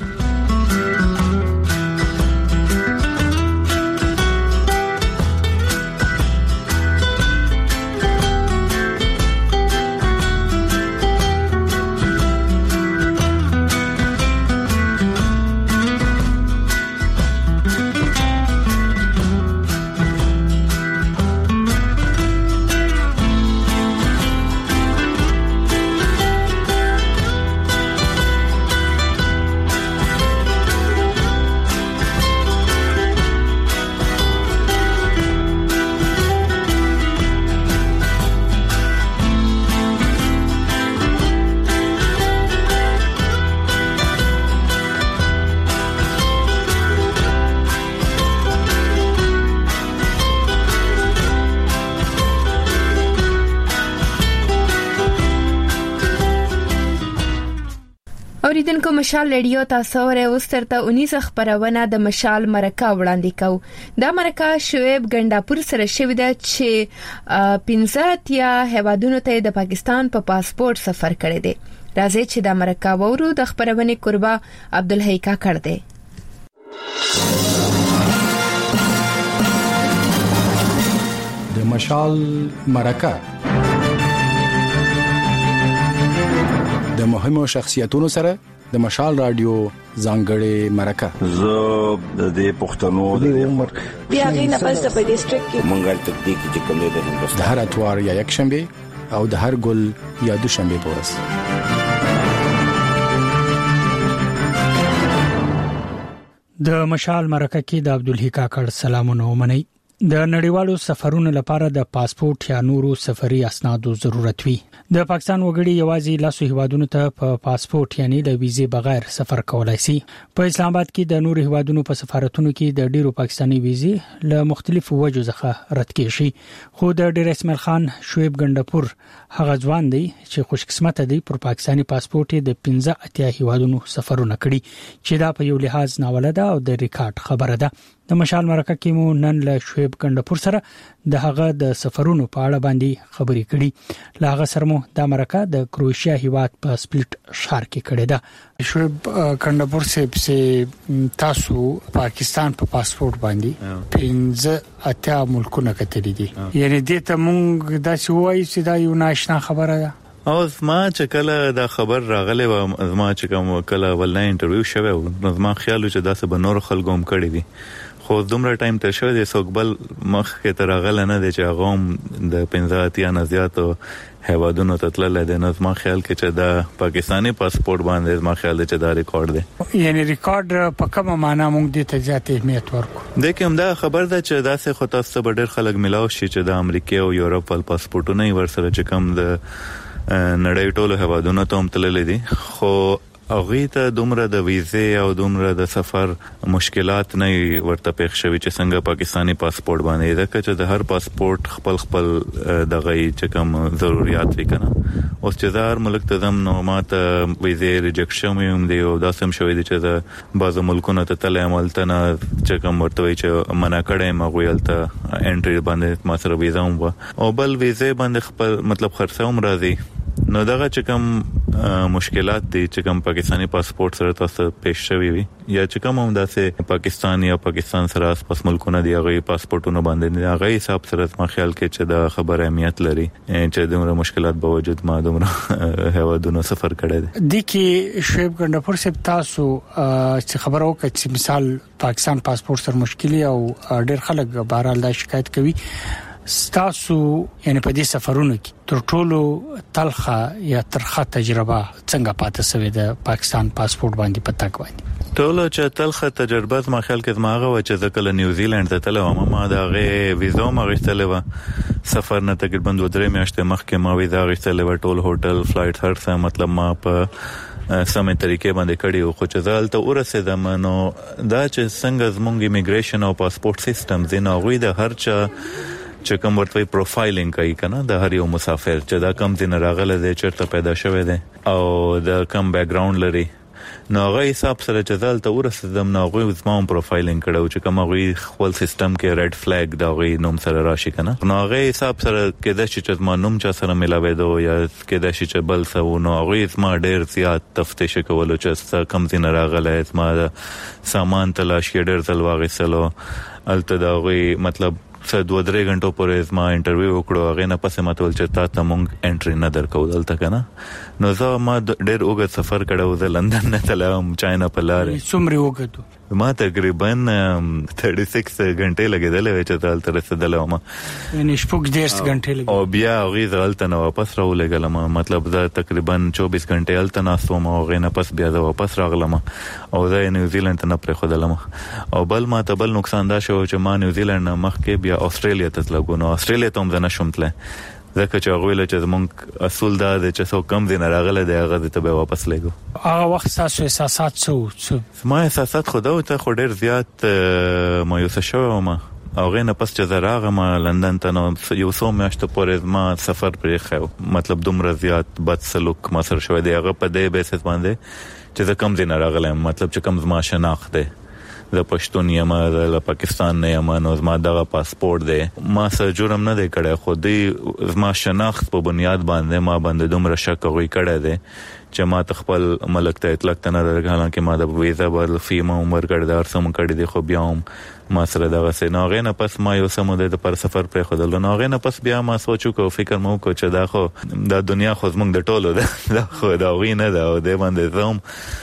اوریدونکو مشال ریډیو تاسو ورې اوس ترته اونیزه خبرونه د مشال مرکه وړاندې کو. دا مرکه شعیب ګنداپور سره شوې ده چې پنځه تیا هیوادونو ته د پاکستان په پا پاسپورت سفر کړی دی. راځي چې دا مرکه وورو. د خبرونه قربا عبدالحی کا کړ دی. د مشال مرکه د مهمو شخصیتونو سره د مشال رادیو ځانګړې مرکه. زه د دې پښتنو د عمر بیا غینه پس په ډیسټریکټ کې منګل تکتیک چې کوم د هندوستان د هر اتوار یا یک شنبه او د هر ګل یا دو شنبه په ورځ. د مشال مرکه کې د عبدالحی کاکړ سلامونه ومنئ. د نړیوالو سفرونو لپاره د پاسپورت یا نورو سفري اسنادو ضرورت وي. د پاکستان وګړي یوازې لاسو هیوادونو ته په پاسپورت یعنی د ویزې بغیر سفر کولای شي. په اسلام آباد کې د نورو هیوادونو په سفارتونو کې د ډیرو پاکستانی ویزې له مختلفو وجو څخه رد کیږي. خو د ډیر اسماعیل خان شعیب ګنداپور هغه ځوان دی چې خوش قسمت دی پر پاکستانی پاسپورت د پنځه اتیا هیوادونو سفرونه کړي چې دا په یو لحاظ ناولده او د ریکارډ خبره ده. د مشال مرکه کې مو نن له شعیب ګنداپور سره د هغه د سفرونو په اړه باندې خبرې کړي. له هغه سره مو د مرکه د کروشیا هیواد په سپلیټ ښار کې کړې ده. شعیب ګنداپور سه تاسو پاکستان په پاسپورت باندې پنځه اتیا ملکونه کتلې دي. یعنی دې ته مونږ دا څه وایي چې دا یو ناشنا خبره ده. او ما چې کله دا خبر راغله و ما چې کوم کله ولنه انټرویو شوه نو ما خیال چې دا څه به نور خلکو هم کړی دي خو دومره ټایم ته شو د سوګبل مخ کې تر غل نه د چاغوم د پنځه اتیا نه زیاتو هوادونو ته تلل د نو ما خیال کې چې دا پاکستانی پاسپورت باندې ما خیال چې دا ریکارډ دی یعنی ریکارډ په کومه معنا موږ د ته زیات اهمیت ورکو د کوم دا خبر ده چې دا څه خو تاسو به ډېر خلک ملاو شي چې د امریکا او یورپ ول پاسپورتونه ورسره چې کوم د نړۍ ټولو هوادونو ته هم تلل دي خو هغه ته دومره د ویزه او دومره د سفر مشکلات نه ورته پېښ شوی چې څنګه پاکستانی پاسپورت باندې دا چې د هر پاسپورت خپل خپل دغه چې کوم ضرورت وکړه اوس چې هر ملک ته زم نو ماته ویزه ریجکټ شوی هم دی او دا سم شوی دی چې د بعض ملکونو ته تل عملته نه چې کوم ورته وي چې منع کړي مغویلته انټری باندې ما سره ویزه هم او بل ویزه باندې خپل مطلب خرڅه هم راځي نو دغه چې کوم مشکلات دي چې کوم پاکستانی پاسپورت سره تاسو پېښ شوی وي یا چې کوم هم داسې پاکستان یا پاکستان سره اس پاس ملکونه دی هغه پاسپورتونه باندې هغه حساب سره ما خیال کې چې دا خبره اهمیت لري چې دومره مشکلات به وجود ما دومره هوادونو سفر کړی دي کې شعیب ګندپور صاحب تاسو چې خبرو کې چې مثال پاکستان پاسپورت سره مشکلي او ډېر خلک بهرحال دا شکایت کوي ستاسو یعنی په دې سفرونو کې تر ټولو تلخه یا ترخه تجربه څنګه پاتې شوې ده پاکستان پاسپورت باندې پتا کوي ټولو چې تلخه تجربه ما خیال کې زما هغه چې ځکه له نیوزیلند ته تلم ما دا غي ویزا ما غوښتلې و سفر نه تقریبا دوه درې میاشتې مخکې ما ویزا غوښتلې و ټول هوټل فلایټ هر څه مطلب ما په سمې طریقې باندې کړی خو چې ځالته ورسېدم نو دا چې څنګه زموږ ایمیګریشن او پاسپورت سیستم زینو غوي د هر چا چې کوم ورته پروفایلینګ کوي کنه د هر یو مسافر چې دا کم دین راغله د چرته پیدا شوی دی او د کم بیک ګراوند لري نو هغه حساب سره چې دلته ورسېدم نو هغه زما پروفایلینګ کړو چې کوم هغه خپل سیستم کې ریډ فلیګ دا غي نوم سره راشي کنه نو هغه حساب سره کې د چې ما نوم چا سره ملاوي دو یا کې د چې بل څه نو هغه زما ډېر زیات تفتیش کولو چې کم دین راغله زما سامان تلاش کې ډېر ځل واغسلو الته دا غي مطلب څه دوه درې غنټو پورې ما انټرویو وکړو هغه نه پسې ماته ول چې تا ته مونږ انټری نه درکو دلته کنه نو زه ما ډېر اوږد سفر کړو زه لندن نه تلم چاینا په لارې څومره وګټو ما تقریبا شپږ غنټې لګیدلې چې دلته رسیدلم یعنی شپږ دېرش غنټې لګیدل او بیا هغه دلته نو واپس راولګلم مطلب دا تقریبا چوبیس غنټې دلته ناستم او هغه نه پس بیا زه واپس راغلم او زه نیوزیلند نه پرې خدلم او بل ما ته بل نقصان دا شو چې ما نیوزیلند نه مخکې بیا استرالیا ته تلګو نو استرالیا ته هم نه شوم تله ځکه چې هغه ویل چې زمونږ اصول دا د چې څو کم دین راغله دی هغه ته به واپس لګو هغه وخت تاسو احساسات څه ما احساسات خو دا ته خو ډېر زیات مایوس شوم هغه نه پس چې زراغه ما لندن ته نو یو څو میاشتې پورې ما سفر پرې خو مطلب دومره زیات بد سلوک ما سره شوی دی هغه په دې بیسس باندې چې کم دین راغله مطلب چې کم زما شناخت دی د پښتون یم د پاکستان نه یم نو زما دغه پاسپورت دی ما سره جرم نه دی کړی خو دی زما شناخت په بنیاد باندې ما باندې دومره شک غوي کړی دی چې ما خپل ملک ته اطلاق نه درغلم کې ما د ویزا بل فیما عمر کړدار سم کړی دی خو بیا هم ما سره دغه سيناغه نه پس ما یو سم د پر سفر پر خدل ناغه نه پس بیا ما سوچو کو فکر مو کو چې دا خو د دنیا خو زمونږ د ټولو ده خو دا غوي نه ده او د باندې زوم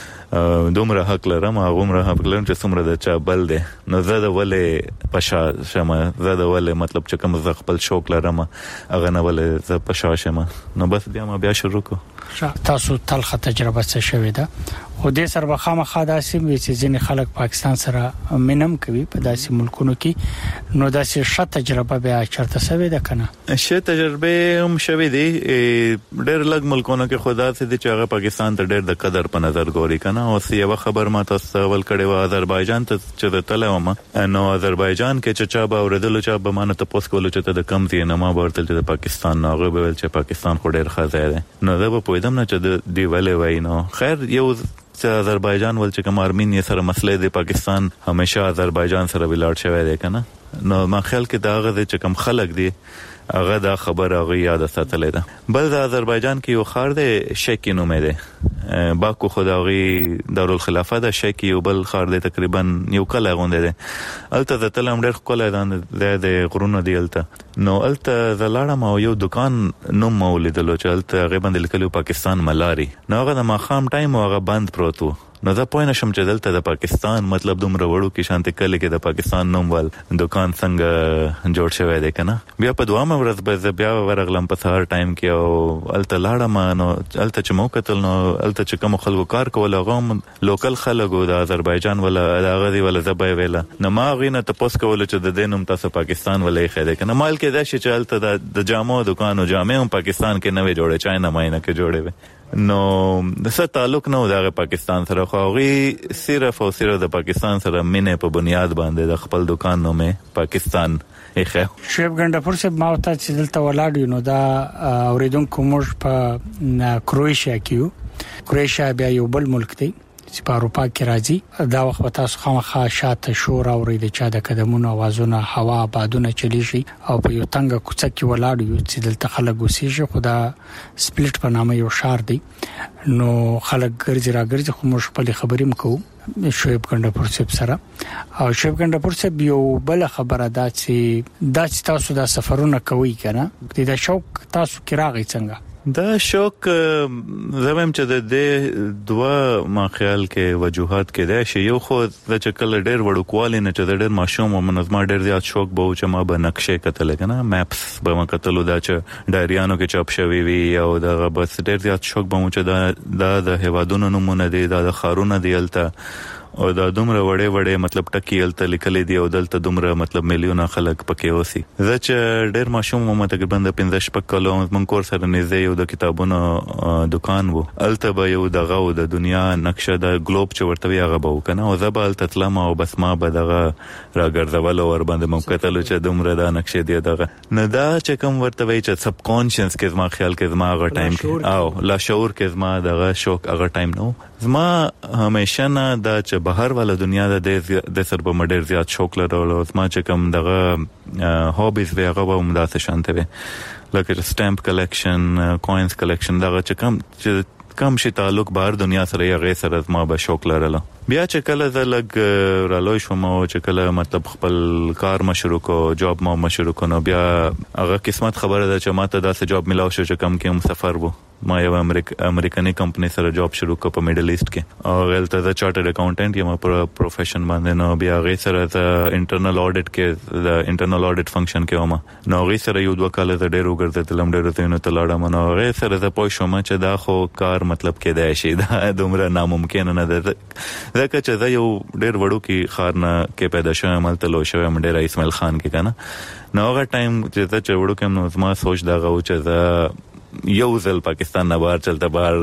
دومره حق لرم هغه حق لرم چې څومره د چا بل دی نو زه د ولې پښا شمه زه د ولې مطلب چې کوم ز خپل شوق لرم هغه نه ولې زه پښا شمه نو بس بیا ما بیا شروع کو تاسو تلخه تجربه څه شوې ده خو دې سره بخامه خاصه وي چې ځینې خلک پاکستان سره منم کوي په داسې ملکونو کې نو داسې ښه تجربه بیا چرته سوي ده کنه ښه تجربه هم شوي دي ډېر لږ ملکونو کې خدا سي چې هغه پاکستان ته ډېر د قدر په نظر ګوري کنه او یو خبر ما تاسو ول کړي و آذربایجان ته چې تله ومه نو آذربایجان کې چې چا به اوردل چې به مانه ته پوس کول چې د کم دي نه ما ورته چې د پاکستان نه غو به چې پاکستان خو ډېر خزه ده نو دا به پویدم نه چې دی ولې وای نو خیر یو چې آذربایجان ول چې کوم ارمینیا سره مسله دی پاکستان همیشه آذربایجان سره ویلاړ شوی دی کنه نو ما خیال کې دا غږ چې کوم خلک دی هغه دا خبر هغه یاد ساتلې ده بل د آذربایجان کې یو خار دی شکی نوم دی باکو خدایي دارالخلافه ده شکی یو بل خار دی تقریبا یو کله غونډه دی الته د تلم ډېر کوله د غرونو دی الته نو الته زلاړم او یو دکان نوم مولیدلو چې الته هغه باندې لیکلو پاکستان ملاري نو هغه د ماخام ټایم هغه بند پروت نو دا پوینه شم چې دلته د پاکستان مطلب دومره وړو کې شانته کله کې د پاکستان نوم ول دکان څنګه جوړ شوی دی کنه. بیا په دوامه ورځ به بیا ورغلم په سهار ټایم کې او الته لاړم نو الته چې مو کتل نو الته چې کوم خلکو کار کول غوم لوکل خلکو د آذربایجان ولا د غزي ولا زبای ویلا نو ما غینه ته پوس کول چې د دینم تاسو پاکستان ولې خېده کنه مال کې دا شي چې الته د جامو دکانو جامې هم پاکستان کې نوې جوړه چاینا ماینه کې جوړې وي نو د څه تعلق نه و د پاکستان سره خو غي صرف او صرف د پاکستان سره مینه په بنیاد باندې د خپل دکان نومه پاکستان اخه شیب ګندپور سے ماوتا چې دلته ولاړ نو دا اوریدونکو موږ په کروشیا کې کروشیا بیا یو بل ملک دی چې په اروپا کې راځي دا وخت تاسو خامخا شاته شور اورید چا د قدمونو اوازونه هوا بادونه چلیږي او په یو تنګ کوڅه کې ولاړ یو چې دلته خلک وسیږي خدا سپلیټ په نامه یو شار دی نو خلک ګرځي را ګرځي خو موږ په خبرې مکو شعیب ګندپور صاحب سره او شعیب ګندپور صاحب یو بل خبره دا چې دا چې تاسو دا سفرونه کوي کنه د شوق تاسو کې راغی څنګه دا شوق زمم چې د دې دوا ما خیال کې وجوهات کې دا شی یو خو د چکل ډېر وړوکوالي نه چې ډېر ماشوم او منظم ډېر زیات شوق به چې ما به نقشې کتل کنه میپس به ما کتلو دا چې ډایریانو کې چاپ شوی وي او دا بس ډېر زیات شوق به مو چې دا د هوادونو نمونه دي دا د خارونه دی الته او دا دومره وړې وړې مطلب ټکی الته لیکلې دي او دلته دومره مطلب میلیونه خلک پکې اوسي زه چې ډېر ماشوم مو تقریبا د پنځه شپږ کلو من کور سره نږدې یو د کتابونو دکان وو الته به یو دغه د دنیا نقشه د ګلوب چې ورته هغه به وکنه او زه به الته تلم او بس ما به دغه راګرځول ور باندې مو کتل چې دومره د نقشه دی دغه نه دا چې کوم ورته وی چې سب کانشنس کې زما خیال کې زما هغه ټایم کې او لا شعور کې زما دغه شوق هغه ټایم نو زما همیشه نه دا چې بهر والا دنیا د د سر په مډر زیات شوق لرلو زما چې کوم دغه هابیز به هغه هم داسې شانته وي لکه سټامپ کلیکشن کوینز کلیکشن دغه چې کوم چې کم شي تعلق بهر دنیا سره یې غیر سره زما به شوق لرلو بیا چې کله زلګ رالوي شوم او چې کله مطلب خپل کار مشروع کو جاب ما مشروع کو نو بیا هغه قسمت خبره ده چې ماته داسې جاب ملاو شو چې کم کې هم سفر وو ما یو امریک امریکایي کمپنی سره جاب شروع کو په میډل ایست کې او غلطه د چارټرډ اکاونټنټ یم په پروفیشن باندې نو بیا غیر سره د انټرنل اډیټ کې د انټرنل اډیټ فنکشن کې ومه نو غیر سره یو دوه کال د ډیرو ګرځېدلم ډیرو ته نو تلاړم نو غیر سره د پوه شوم چې دا خو کار مطلب کې دی شي دا دومره ناممکن نه ده ځکه چې دا یو ډیر وړو کې خارنه کې پیدا شوم ملته لو شوم ډیر اسماعیل خان کې کنه نو هغه ټایم چې دا چې وړو کې نو زما سوچ دا غو چې دا یو ځل پاکستان نه بهر چلته بهر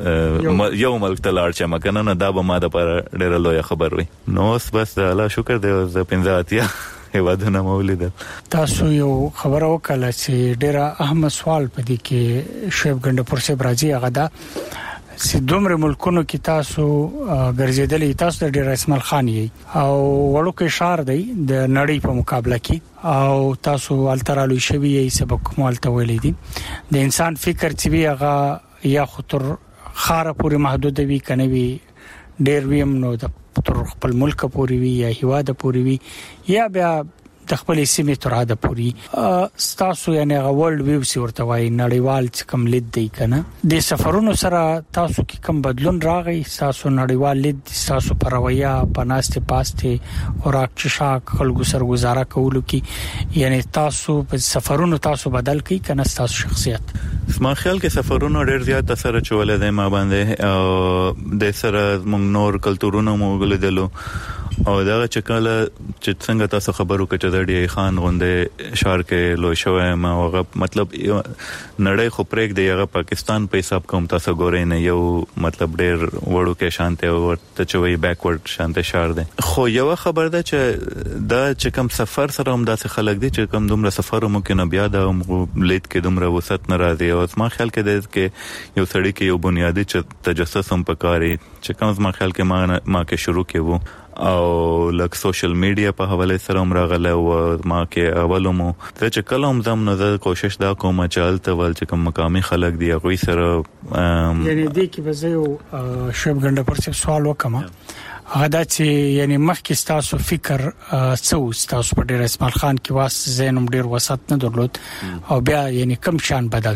یو ملک ته لاړ چې مکنه نه دا به ما د پر ډیر لوی خبر وي نو بس الله شکر دی د پنځاتیا هیوادونه مولید تاسو یو خبر وکړه چې ډیر اهم سوال پدې کې شعیب ګندپور سے برازي هغه دا چې دومره ملکونو کې تاسو ګرځیدلې تاسو د ډیر اسماعیل خان یې او وړو کې شار دی د نړۍ په مقابله کې او تاسو الترالو شوی یې سبق مالته ویلې دي د انسان فکر چې وی هغه یا خطر خاره پورې محدود وي کنه وی ډیر ویم نو د تر خپل ملک پورې وي یا هیواد پورې وي یا بیا د خپل سیمې تر حد پورې تاسو یعنی ورلد ویو سی ورته وای نړیوال کم لید دی کنه د سفرونو سره تاسو کې کم بدلون راغی تاسو نړیوال لید تاسو پرویا پناسته پاسته او راکشا خلکو سره گزاره کولو کې یعنی تاسو په سفرونو تاسو بدل کی کنه تاسو شخصیت ما خیال کې سفرونو ډیر زیات اثر چولې دی ما باندې او د سره موږ نور کلتورونو موږ لیدلو او دا چې کله چې څنګه تاسو خبرو کې چې د ډی خان غونډه شهر کې لوی شوی ما هغه مطلب نړۍ خو پرېګ دی هغه پاکستان په حساب کوم تاسو ګورئ نه یو مطلب ډیر وړو کې شانته ورته چوي بیکورډ شانته شهر دی خو یو خبر ده چې دا چې کوم سفر سره هم داسې خلک دي چې کوم دومره سفر ممکن بیا دا لید کې دومره وسط ناراضي او ما خیال کې ده کې یو سړی کې یو بنیادی چې تجسس هم پکاري چې کوم ما خیال کې ما ما کې شروع کې وو او لک سوشل میډیا په حواله سره هم راغله او ما کې اولمو چې کلم زم نظر کوشش دا کوم چې الته ول چې کوم مقامي خلک دی غوي سره یعنی دې کې به زه یو شعیب ګندپور څخه سوال وکم هغه دا چې یعنی مخکې تاسو فکر څو تاسو په ډیر اسماعیل خان کې واس زینم ډیر وسط نه درلود او بیا یعنی کم شان بدل شو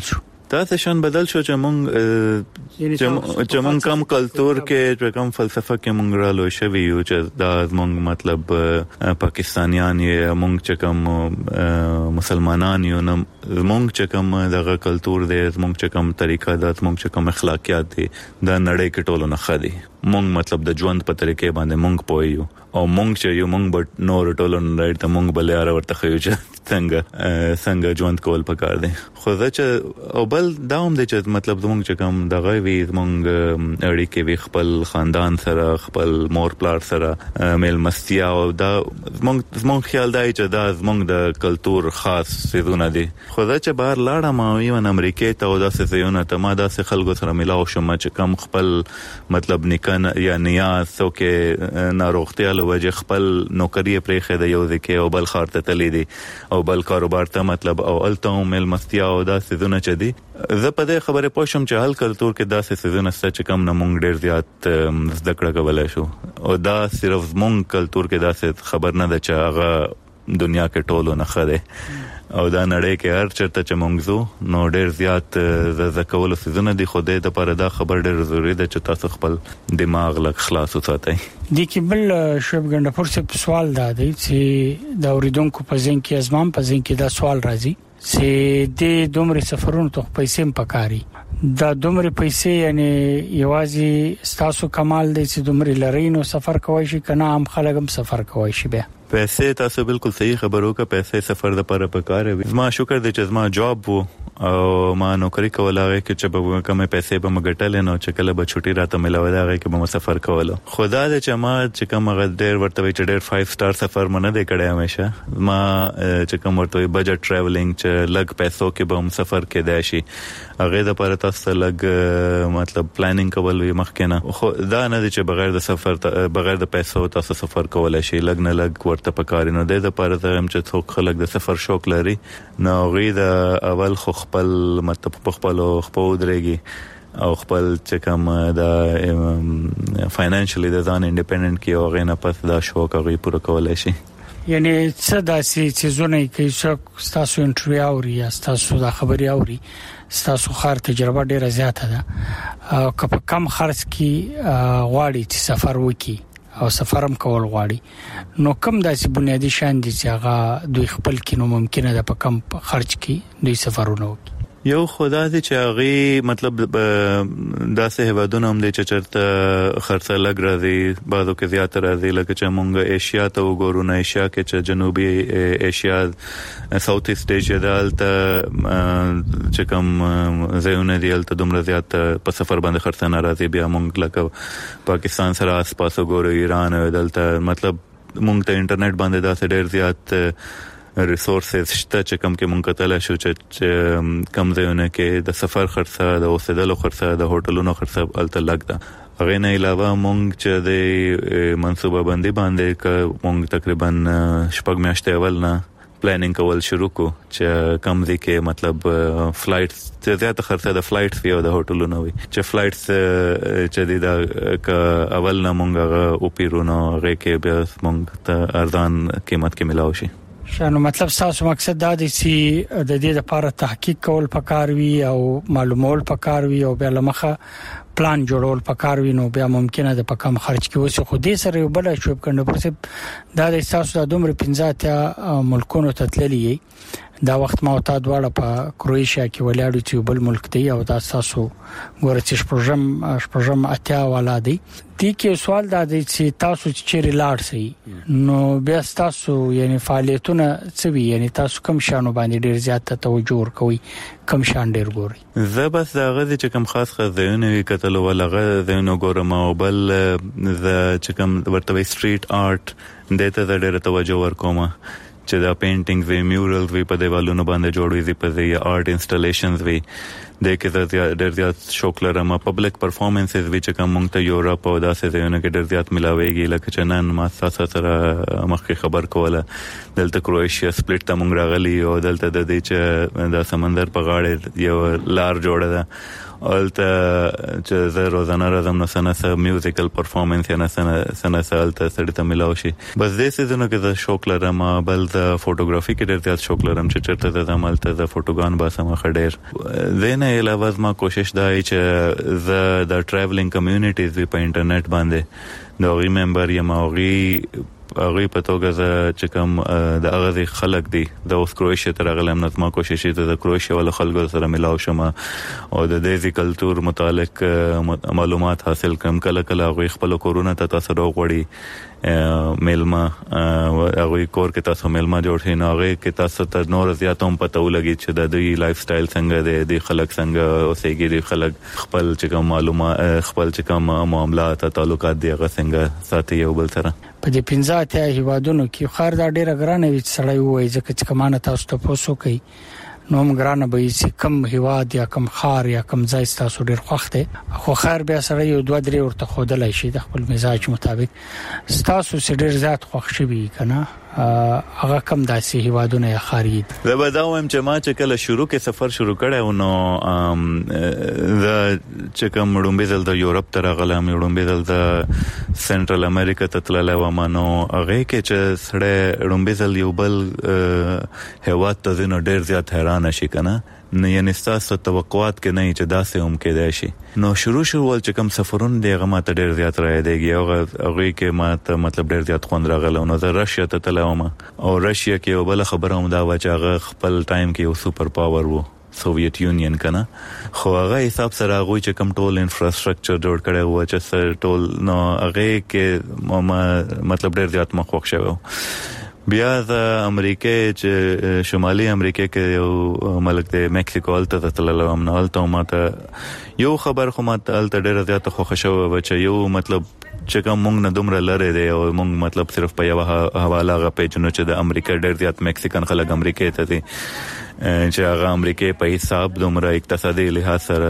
تاسو شان بدل شو چې مونږ چې مونږ کم کلچر کې کم فلسفه کې مونږ رالو شوی یو چې دا مونږ مطلب پاکستانیان یې مونږ چې کم مسلمانان یو نو مونږ چې کم دغه کلچر دی مونږ چې کم طریقه ده مونږ چې کم اخلاقیات دي دا نړۍ کې ټولو نه خدي مونږ مطلب د ژوند په طریقې باندې مونږ پویو او مونږ چې یو مونږ بټ نور ټولو نه ته مونږ بل یاره ورته خو چې څنګه څنګه ژوند کول پکار دي خو دا چې او بل دا هم د چې مطلب زمونږ چې کوم دغه وی زمونږ اړیکې وی خپل خاندان سره خپل مور پلار سره میل مستیا او دا زمونږ زمونږ خیال دی چې دا زمونږ د کلچر خاص سيزونه دي خو دا چې بهر لاړم او یو امریکا ته او دا سيزونه ته ما دا خلکو سره ملاو شم چې کوم خپل مطلب نکن یا نیاز سو کې ناروغتیا له وجه خپل نوکری پرې خې د یو ځکه او بل خارته تللی دي او بل کاروبار ته مطلب او الته میل مستیا او دا سيزونه چې دي زه په دې خبره پوښم چې حل کلچر کې دا سيزونه ست چې کم نه مونږ ډېر زیات زده کړه کولای شو او دا صرف مونږ کلچر کې دا ست خبر نه ده چې هغه دنیا کې ټولو نه خره او دا نړۍ کې هر چرته چې مونږ زو نو ډېر زیات زده کول سيزونه دي خو دې د پر دا خبر ډېر ضروری ده چې تاسو خپل دماغ لږ خلاص وساتئ د کیبل شوب ګندپور څخه سوال دا دی چې دا اوریدونکو په ځین کې ازمام په ځین کې دا سوال راځي چې د دومره سفرونو ته پیسې پکاري دا دومره پیسې یعنی یوازې ستاسو کمال دی چې دومره لري نو سفر کوي شي کنه عام خلک هم سفر کوي شي به پیسې تاسو بالکل صحیح خبرو کا پیسې سفر د پر پکاره وي ما شکر دې چې ما جاب وو او ما نوکری کوله کې چې به کومه پیسې به مګټل نو چې کله به چټي راته ملاوي دا کې به سفر کوله خدا دې چې ما چې کوم غډیر ورته وي چې ډېر پنځه سٹار سفر مونږ نه کړی همیشه ما چې کوم ورته بجټ ټریولینګ چې لګ پیسو کې به هم سفر کې دی شي هغه د پر تاسو لګ مطلب پلانینګ کول وي مخکنه خو دا نه دي چې بغیر د سفر بغیر د پیسو تاسو سفر کولای شي لګ نه لګ ورته پکاري نو د پر هم چې څوک خلک د سفر شوق لري نو غي د اول خو خپل مطلب خپل خپل درېږي او خپل چې کوم د فاینانشلی د ځان انډیپندنت کی او غینه پس دا شوق غي پوره کولای شي یعنی څه داسې چې زونه کې څوک تاسو انټرویو اوري یا تاسو دا خبري اوري تاسو خار تجربه ډیره زیاته ده او که په کم خرج کې غواړي چې سفر وکړي او سفرم کول غواړي نو کوم داسې بنیادی شان دي چې هغه دوی خپل کې نو ممکنه ده په کم خرج کې دوی سفرونه وکړي یو خدا دې چې هغه مطلب داسې هوادونه هم دي چې چرته خرڅه لګ راځي بعضو کې زیات راځي لکه چې مونږ ایشیا ته وګورو نه ایشیا کې چې جنوبي ایشیا ساوث ایست ایشیا دالته چې کوم ځایونه دي دلته دومره زیات په سفر باندې خرڅه نه راځي بیا مونږ لکه پاکستان سره اس پاس وګورو ایران دلته مطلب مونږ ته انټرنیټ باندې داسې ډېر زیات ریسورسز شته چې کوم کې مونږ کتل شو چې کم ځایونه کې د سفر خرڅه د اوسېدلو خرڅه د هوټلونو خرڅه الته لګدا هغه نه علاوه مونږ چې د منصوبه بندي باندې ک مونږ تقریبا شپږ میاشتې اول نه پلانینګ کول شروع کو چې کم ځای کې مطلب فلایټس ته زیات خرڅه د فلایټس وی او د هوټلونو وی چې فلایټس چې د ک اول نه مونږ او پیرونو غې کې به مونږ ته ارزان قیمت کې ملاوي شي شنو مطلب تاسو مقصد دا دی چې د دې لپاره تحقیق کول پکار وي او معلومول پکار وي او بیا لمخه پلان جوړول پکار وي نو بیا ممکنه ده په کم خرج کې وسه خو دې سره یو بل شوب کنه پرسه دا د تاسو د دومره پنځه ملکونو ته تللی دا وخت ما ته دواړه په کروشیا کې ولاړو چې بل ملک دی او دا تاسو ګورئ پروژم پروژم اتیا ولادي دي کې سوال دا دی چې تاسو چې لاړ سي نو بیا تاسو یعنی فعالیتونه څه وی یعنی تاسو کوم شانو باندې ډیر زیات توجه ورکوي کوم شان ډیر ګوري زه بس دا غږی چې کوم خاص خزونه وی کتل ولغه زینو ګورم او بل د چې کوم ورته سټریټ آرټ دته د ډیر توجه ورکوم چې دا پینټینګز وی میورلز وی په دیوالونو باندې جوړوي دي په دې آرټ انسټالیشنز وی د کې د ډېر زیات شوق لرم پبلک پرفارمنسز وی چې کوم ته یورپ او داسې ځایونه کې ډېر زیات ملاويږي لکه چې نن ما تاسو سره مخکې خبر کوله دلته کروشیا سپلیټ ته مونږ راغلي او دلته د دې چې د سمندر په غاړه یو لار جوړه ده الته چې زه روزانه راځم نو سنه سره میوزیکل پرفورمنس یا نه سنه سنه الته سړی ته ملاو شي بس دې سيزونو کې د شوق لرم بل د فوټوګرافي کې ډېر زیات شوق لرم چې چیرته د عملته د فوټوګان باسم خډیر زینه علاوه ما کوشش دا چې زه د ټریولینګ کمیونټیز په انټرنیټ باندې د غي ممبر یم او غي هغه په توګه چې کوم د هغه خلک دي د اوس کروشیا تر غلم نه ما کوشش چې د کروشیا ول خلکو سره ملاو شم او د دې کلچر متعلق معلومات حاصل کم کله کله غوي خپل کورونا ته تاسو راغړي میلما هغه کور کې تاسو میلما جوړ شي نو هغه کې تاسو ته نور زیاتوم پته ولګي چې د دې لایف سټایل څنګه دی د خلک څنګه اوسېږي د خلک خپل چې کوم معلومات خپل چې کوم معاملات تعلقات دی هغه څنګه ساتي یو بل سره په دې پنځه اتیا هیوادونو کې خار دا ډیره ګرانه وي چې سړی وایي ځکه چې کمانه تاسو ته پوسو کوي نو هم ګرانه به چې کم هیواد یا کم خار یا کم ځای تاسو ډیر خوښته خو خیر بیا سړی یو دوه درې ورته خودلای شي د خپل مزاج مطابق تاسو سره ډیر زیات خوښ شي کنه هغه کم داسې هیوادونه یا خارید زه به دا وایم چې ما چې کله شروع کې سفر شروع کړی نو زه چې کوم وړومبې ځل د یورپ ته راغلم وړومبې ځل د سنټرل امریکا ته تللی وم نو هغه کې چې سړی وړومبې ځل یو بل هیواد ته ځي نو ډېر زیات حیران شي کنه نه یعنی تاسو توقعات کې نه چې داسې هم کېدای شي نو شروع شروع ول چې کوم سفرونه دی هغه ماته ډېر زیات راځي هغه هغه کې ماته مطلب ډېر زیات خوند راغله نو زه راشیا ته تلم او راشیا کې یو بل خبره هم دا و چې هغه خپل ټایم کې یو سوپر پاور وو سوویت یونین کنه خو هغه حساب سره هغه چې کوم ټول انفراستراکچر جوړ کړی و چې سر ټول نو هغه کې مطلب ډېر زیات مخوښ شوی بیا د امریکا چې شمالي امریکا کې یو ملک دی مکسیکو الته تلل او نالته ماته یو خبر خو ماته الته ډېر زیات خوښ شو چې یو مطلب چې کوم مونږ نه دومره لره دی او مونږ مطلب صرف په یو حواله غا پیجنو چې د امریکا ډېر زیات مکسیکن خلک امریکا ته دي چې هغه امریکا په حساب دومره اقتصادي لحاظ سره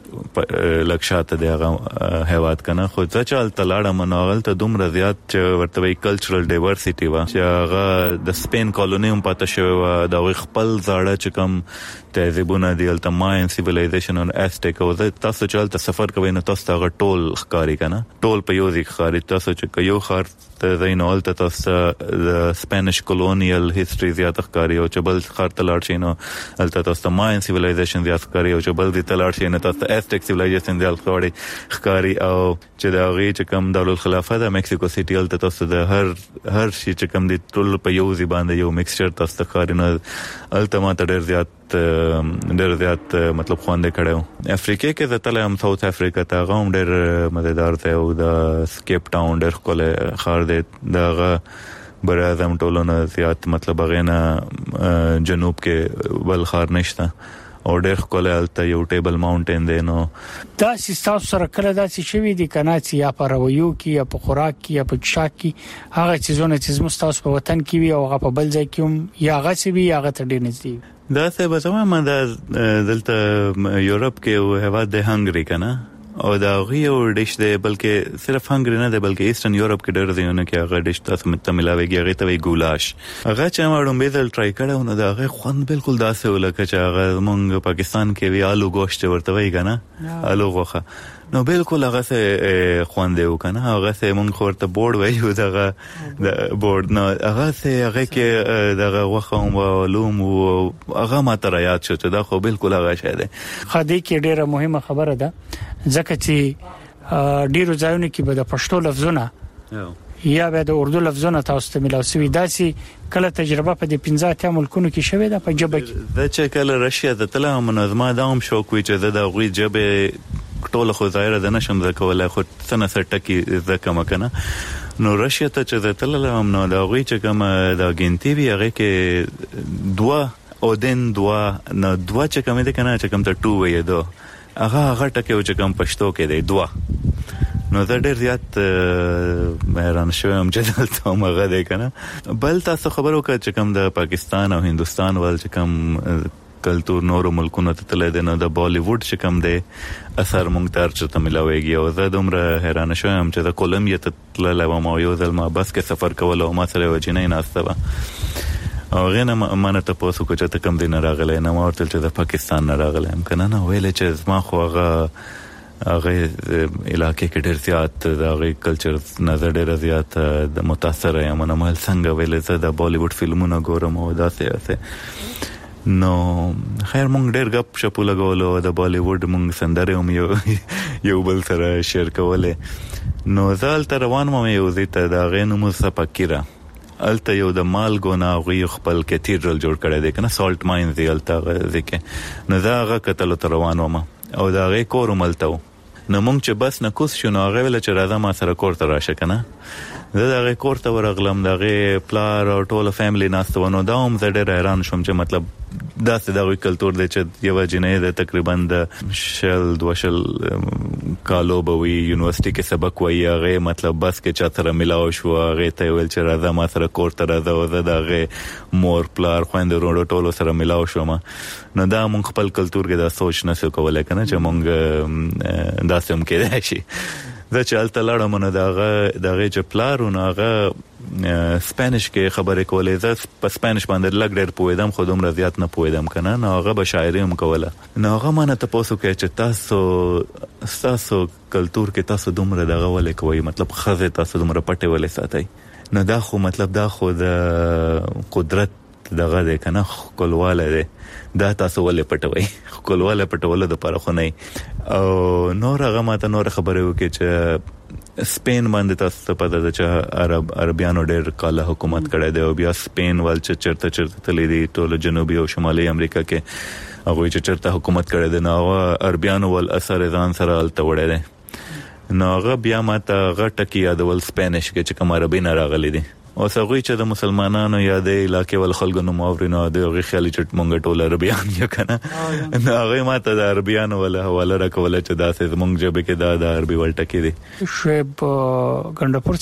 لګ لګ شاته دی هغه هیواد کنه خو ځکه چې تلاړه مناغل ته دومره زیات چې ورته وی کلچرل ډایورسيټي و چې هغه د سپین کالونی هم پاتې شو د خپل ځاړه چې کوم تهذیبونه دی الته ماین سیویلایزیشن او ازتک او تاسو چې الته سفر کوئ نو تاسو هغه ټول ښکاری کنه ټول په یو ځای ښکاری تاسو چې یو خار ته زینو الته تاسو د سپینش کولونیل هیستوري زیات ښکاری او چې بل خار ته لاړ شئ نو الته تاسو ماین سیویلایزیشن زیات ښکاری او چې بل دې ته لاړ شئ نو تاسو ازتک سیویلایزیشن زیات ښکاری او چې دا غي چې کوم دارالخلافه د مکسیکو سیټي الته تاسو د هر هر شي چې کوم دي ټول په یو ځای باندې یو مکسچر تاسو ښکاری نه الته ما ته ډېر زیات ډېر زیات مطلب خوند کړو افریقا کې د تلم ساوث افریقا ته غوم ډېر مزیدار ته او د سکیپ ټاون ډېر کوله خار دی دغه بر اعظم ټولونه زیات مطلب غینا جنوب کې بل خار نشته او ډېر کوله الته یو ټیبل ماونټین دی نو دا سیستم سره کله دا چې شوی دی کنه چې یا په رویو کې یا په خوراک کې یا په چاک کې هغه چیزونه چې مستاس په وطن کې وي او هغه په بل ځای کې هم یا هغه سی وي هغه ته ډېر نږدې دا څه به زما ما د دلته یورپ کې او هوا د هنګری کنه او دا غيو ډیش دی بلکې صرف هنګری نه دی بلکې ایسترن یورپ کې ډېر ځایونه کې هغه ډیش تاسو متملاويږي هغه ته وی ګولاش هغه چې ما ډومبې دل ټرای کړو نو دا هغه خوند بالکل داسې ولکه چې هغه مونږ پاکستان کې وی آلو گوشت ورته وی کنه آلو غوخه نو بالکل هغه څه خوند دی وکنه هغه څه مونږ خورته بورډ وایو دغه د بورډ نو هغه څه هغه کې دغه غوخه او علوم او هغه ماته یاد شو چې دا خو بالکل هغه شه دی خدای کې ډیره مهمه خبره ده ځکه چې ډیرو ځایونو کې به د پښتو لفظونه یا به د اردو لفظونه تاسو ته ملاسوي داسي کله تجربه په دې پنځه اتیا ملکونو کې شوې ده په جبه کې دا چې کله راشیا د تله منظمه داوم شو کوي چې د غوي جبه ټول خو ظاهر ده نشم زکوله خو څنګه سټکی زکه مکنه نو راشیا ته چې د تله نو دا غوي چې کوم د ګنتی وی هغه کې دوا او دین دوا نو دوا چې کوم دي کنه چې کوم ته ټو وي دو هغه هغه ټکه او چې کوم پښتو کې دی دوا نو دا ډېر زیات مهران شوم چې دلته مغه دی کنه بل تاسو خبرو کې چې کوم د پاکستان او هندستان ول چې کوم کلتور نورو ملکونو ته تللی دی نو د بالیووډ چې کوم دی اثر مونږ ته چرته ملاويږي او زه دومره حیران شوم چې د کولمبیا ته تللی وم او یو ځل ما بس کې سفر کول او ما سره وجنې ناسته وه هغه نه مانه تاسو کو چې کم دین راغلی نه ورته چې د پاکستان نه راغلی هم کنه نه ویل چې ما خو هغه هغه علاقې کې ډېر زیات د هغه کلچر نظر ډېر زیات د متاثر یم نو مال څنګه ویل زه د بالیوډ فلمونو ګورم او داسې اسه نو خیر مونږ ډېر غپ شپو لګولو د بالیوډ مونږ سندره هم یو یو بل سره شیر کوله نو زال تر روان مې یو زیته د غینو مصفکیره الته یو د مالګو نه غوي خپل کیتیډرل جوړ کړی دی کنه سالت ماین دی الته ځکه نو دا هغه کتل تر روان ومه او دا غي کور ملته نو مونږ چې بس نه کوس شو نو هغه ویل چې راځه ما سره کور ته راشه کنه زه دا غي کور ته ورغلم دا غي پلار او ټول فیملی ناستو نو دا هم زه ډېر حیران شوم چې مطلب دا څه دا غي کلچر دی چې یو جنې د تقریبا د شل دوشل کالو به وی یونیورسيټي کې سبق وایي هغه مطلب بس کې چا سره ملاو شو هغه ته ویل چې راځه ما سره کور ته راځه او زه دا غي مور پلار خويند وروڼو ټول سره ملاو شوم نو دا مونږ خپل کلچر کې دا سوچ نه سو کولای کنه چې مونږ دا سم کې شي دا چې الته لاړم نو داغه دغه چې پلارونه هغه سپانیش کې خبرې کولې زه په سپانیش باندې لګ ډېر پوهیدم خو دومره زیات نه پوهیدم کنه نو هغه به شاعري هم کوله نو هغه مانه تاسو کې چې تاسو تاسو کلچر کې تاسو دومره دغه ولې کوي مطلب خزه تاسو دومره پټه ولې ساتي نو دا خو مطلب دا خو د قدرت دغه ده کنه کولواله ده دا تاسو ولې پټوي کولواله پټول د پر خو نه او نور هغه ماته نور خبره وکي چې سپین باندې تاسو په دغه چې عرب عربيانو ډېر کاله حکومت کړی دی او بیا سپین ول چې چرته چرته تللی دی ټول جنوبي او شمالي امریکا کې هغه چې چرته حکومت کړی دی نو عربيانو ول اثر ځان سره الته وړی دی نو هغه بیا ماته غټه کې یادول سپانیش کې چې کوم عربي نه راغلي دي او څنګه چې د مسلمانانو یادې علاقې ول خلکو نو ماورینو د غي خیالي چټ مونږ ټول عربيان یو کنه نو هغه ماته د عربيانو ولا حواله راکوله چې دا څه مونږ جبه کې دا د عربي ولټه کې دي شعیب ګندپور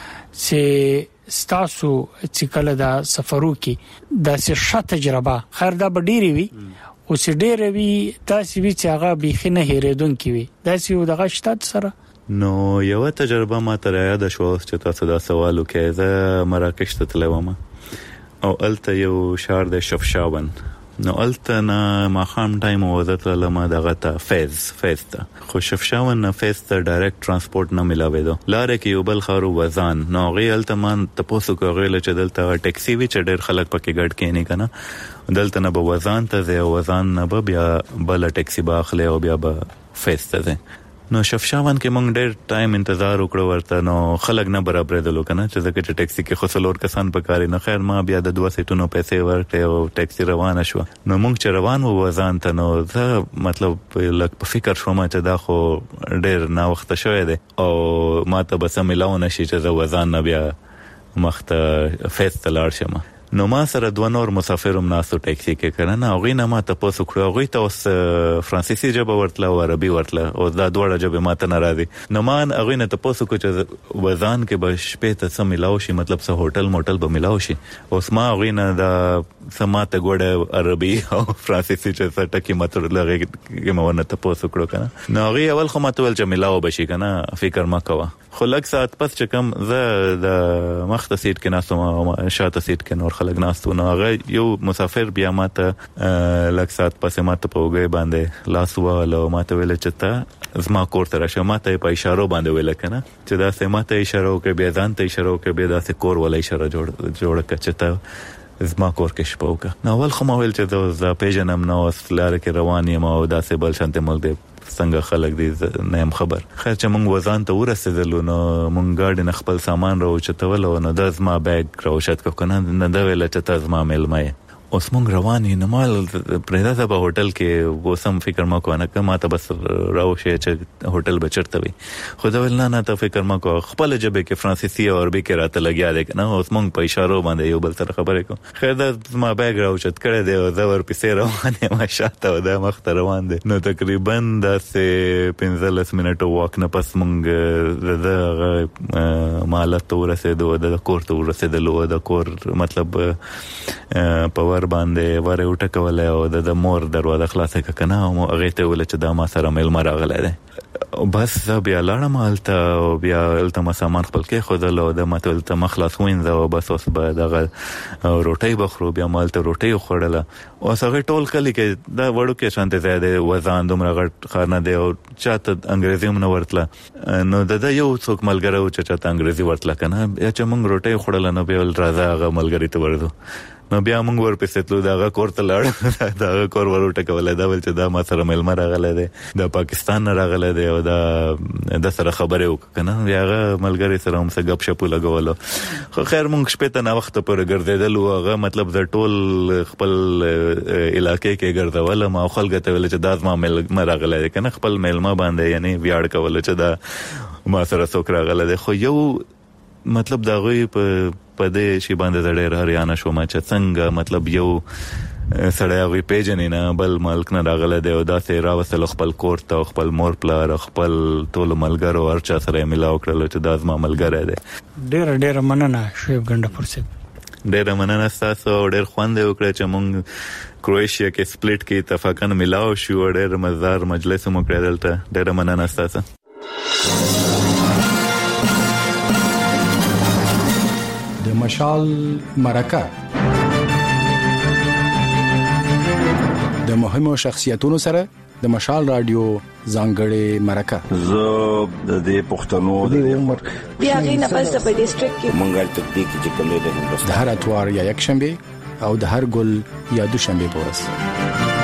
چې ستاسو چې کله دا سفرو کې دا څه ښه تجربه خیر دا ډیری وي او چې ډیری وي تاسو وی چې هغه بيخنه هېریدونکې وي دا چې دغه شتات سره نو یو تجربه ما تر یاد شو چې تاسو دا سوال وکړئ زه مراکش ته تلم او الته یو شهر د شفشاون نو الته نه ما خام ټایم وځه لمه دغه ته فیز فیز ته خو شفشاون نه فیز ته ډایرکټ ترانسپورت نه ملاوي دو لاره کې یو بل خارو وزن نو غي الته مان تاسو کوغله چې دلته ټیکسي وی چې ډېر خلک پکې ګډ کې نه کنه دلته نه به وزن ته زه وزن نه به بیا بل ټیکسي باخله او بیا به فیز ته نو شفشاون کې مونږ ډېر ټایم انتظار وکړو ورته نو خلک نه برابر دلو کنه چې ځکه چې ټیکسي کې خو څلور کسان پکاري نه خیر ما بیا د دوه سیټونو پیسې ورکړې او ټیکسي روانه شو نو مونږ چې روان وو وزن ته نو زه مطلب لکه په فکر شوم چې دا خو ډېر نا وخت شوی دی او ما ته بس ملاو نشي چې زه وزن نه بیا مخته فیس تلار شم نو ما سره دوه نور مسافرم ناسو ټیکسي کې کړه نه غوی نه ما ته پوسو کړو غوی ته اوس فرانسیسي ژبه ورتله او عربي ورتله او دا دوه ژبه ما ته ناراضي نو ما غوی نه ته پوسو کو چې وزن کې به شپې ته سم ملاو شي مطلب سه هوټل موټل به ملاو شي اوس ما غوی نه دا سماته ګوډه عربي او فرانسیسي چې څه ټکی ماته لږه کې ما ونه ته پوسو کړو کنه نو غوی اول خو ماته ول چې ملاو بشي کنه فکر ما کوه خو لږ ساعت پس چې کوم زه د مخته سیټ کې ناستم شاته سیټ کې نور خلک ناستو نو هغه یو مسافر بیا ماته لږ ساعت پس ماته په وګي باندې لاس وهلو ماته ویل چې ته زما کور ته راشه ماته په اشاره باندې ویل کنه چې دا سه ماته اشاره وکړه بیا ځان ته اشاره وکړه بیا دا سه کور ولا اشاره جوړ جوړ کړه چې ته زما کور کې شپه وکړه نو اول خو ما ویل چې دا پیژنم نو لاره کې روان یم او دا سه بل شانته مل دی څنګه خلک دې نه هم خبر خیر چې مونږ وزن ته ورسېدلو نو مونږ ګاډي نه خپل سامان راوچتول او نو د زما بیگ راوچت کو کنه نه دا ویل چې ته زما ملمه اوس مونږ روان یو نمال پرېدا په هوټل کې وسم فکر ما کو نه کما ته بس راوشه چې هوټل به چرته وي خو دا ول نه نه ته فکر ما کو خپل جبه کې فرانسیسي او عربي کې راته لګیا دی کنه اوس مونږ په اشاره باندې یو بل سره خبرې کو خیر دا ما بیگ راوچت کړی دی او دا ور پسې روان یم شاته او دا مخ ته روان دی نو تقریبا دا سه پنځلس منټو واک نه پس مونږ دا مالت ورسېدو د کور ته ورسېدلو د کور مطلب په سر باندې وره وټکول او د مور دروازه خلاصه ککنه او هغه ته ول چې دا ما سره مل مرغله ده بس بیا لاړم الته بیا الته ما سامان خپل کې خدل او د ماته الته مخلص وینځه او بس اوس به دغه روټي بخرو بیا مالته روټي خوړله او هغه ټول کلی کې دا وړو کې شانته زیاده وزن دومره غټ خانه دی او چاته انګريزي هم نه ورتله نو د یو څوک ملګری او چاته انګريزي ورتله کنه یا چې موږ روټي خوړل نو بیا راځه هغه ملګری ته ورځو نو بیا موږ ورپسې تلو دا کور ته لاړ دا کور ورته کوله دا ول چې دا ما سره مل مرغله ده د پاکستان نه راغله ده او دا د سره خبره وکنه بیا هغه ملګری سره هم څه غب شپ لګولو خو خیر موږ شپه ته نه وخت پر ګرځیدل او هغه مطلب د ټول خپل علاقې کې ګرځول ما خلک ته ول چې دا ما مل مرغله ده کنه خپل مل ما باندې یعنی ویاړ کول چې دا ما سره څوک راغله ده خو یو مطلب دا غوي په پدې شی باندې ډېر هریانه شوم چې څنګه مطلب یو سړی غوي پیژنې نه بل ملک نه راغله دی او دا سه راوسل خپل کور ته خپل مور پلار خپل ټول ملګرو ورچا سره ملاو کړل چې دا زما ملګری دی ډېر ډېر مننه شعیب ګنڈاپور صاحب ډېر مننه تاسو ډېر خوند وکړ چې مونږ کروشیا کې سپلیټ کې اتفاقا ملاو شو ډېر مزدار مجلس مو کړل دلته ډېر مننه تاسو د مشال مرکه د مهمو شخصیتونو سره د مشال رادیو ځانګړې مرکه زه د پښتنو د عمر بیا غینه پس په ډیسټریکټ کې مونږه تکتیک چې کوم دی د هندوستان د هر اتوار یا یک شنبه او د هر ګل یا دوشنبه په ورځ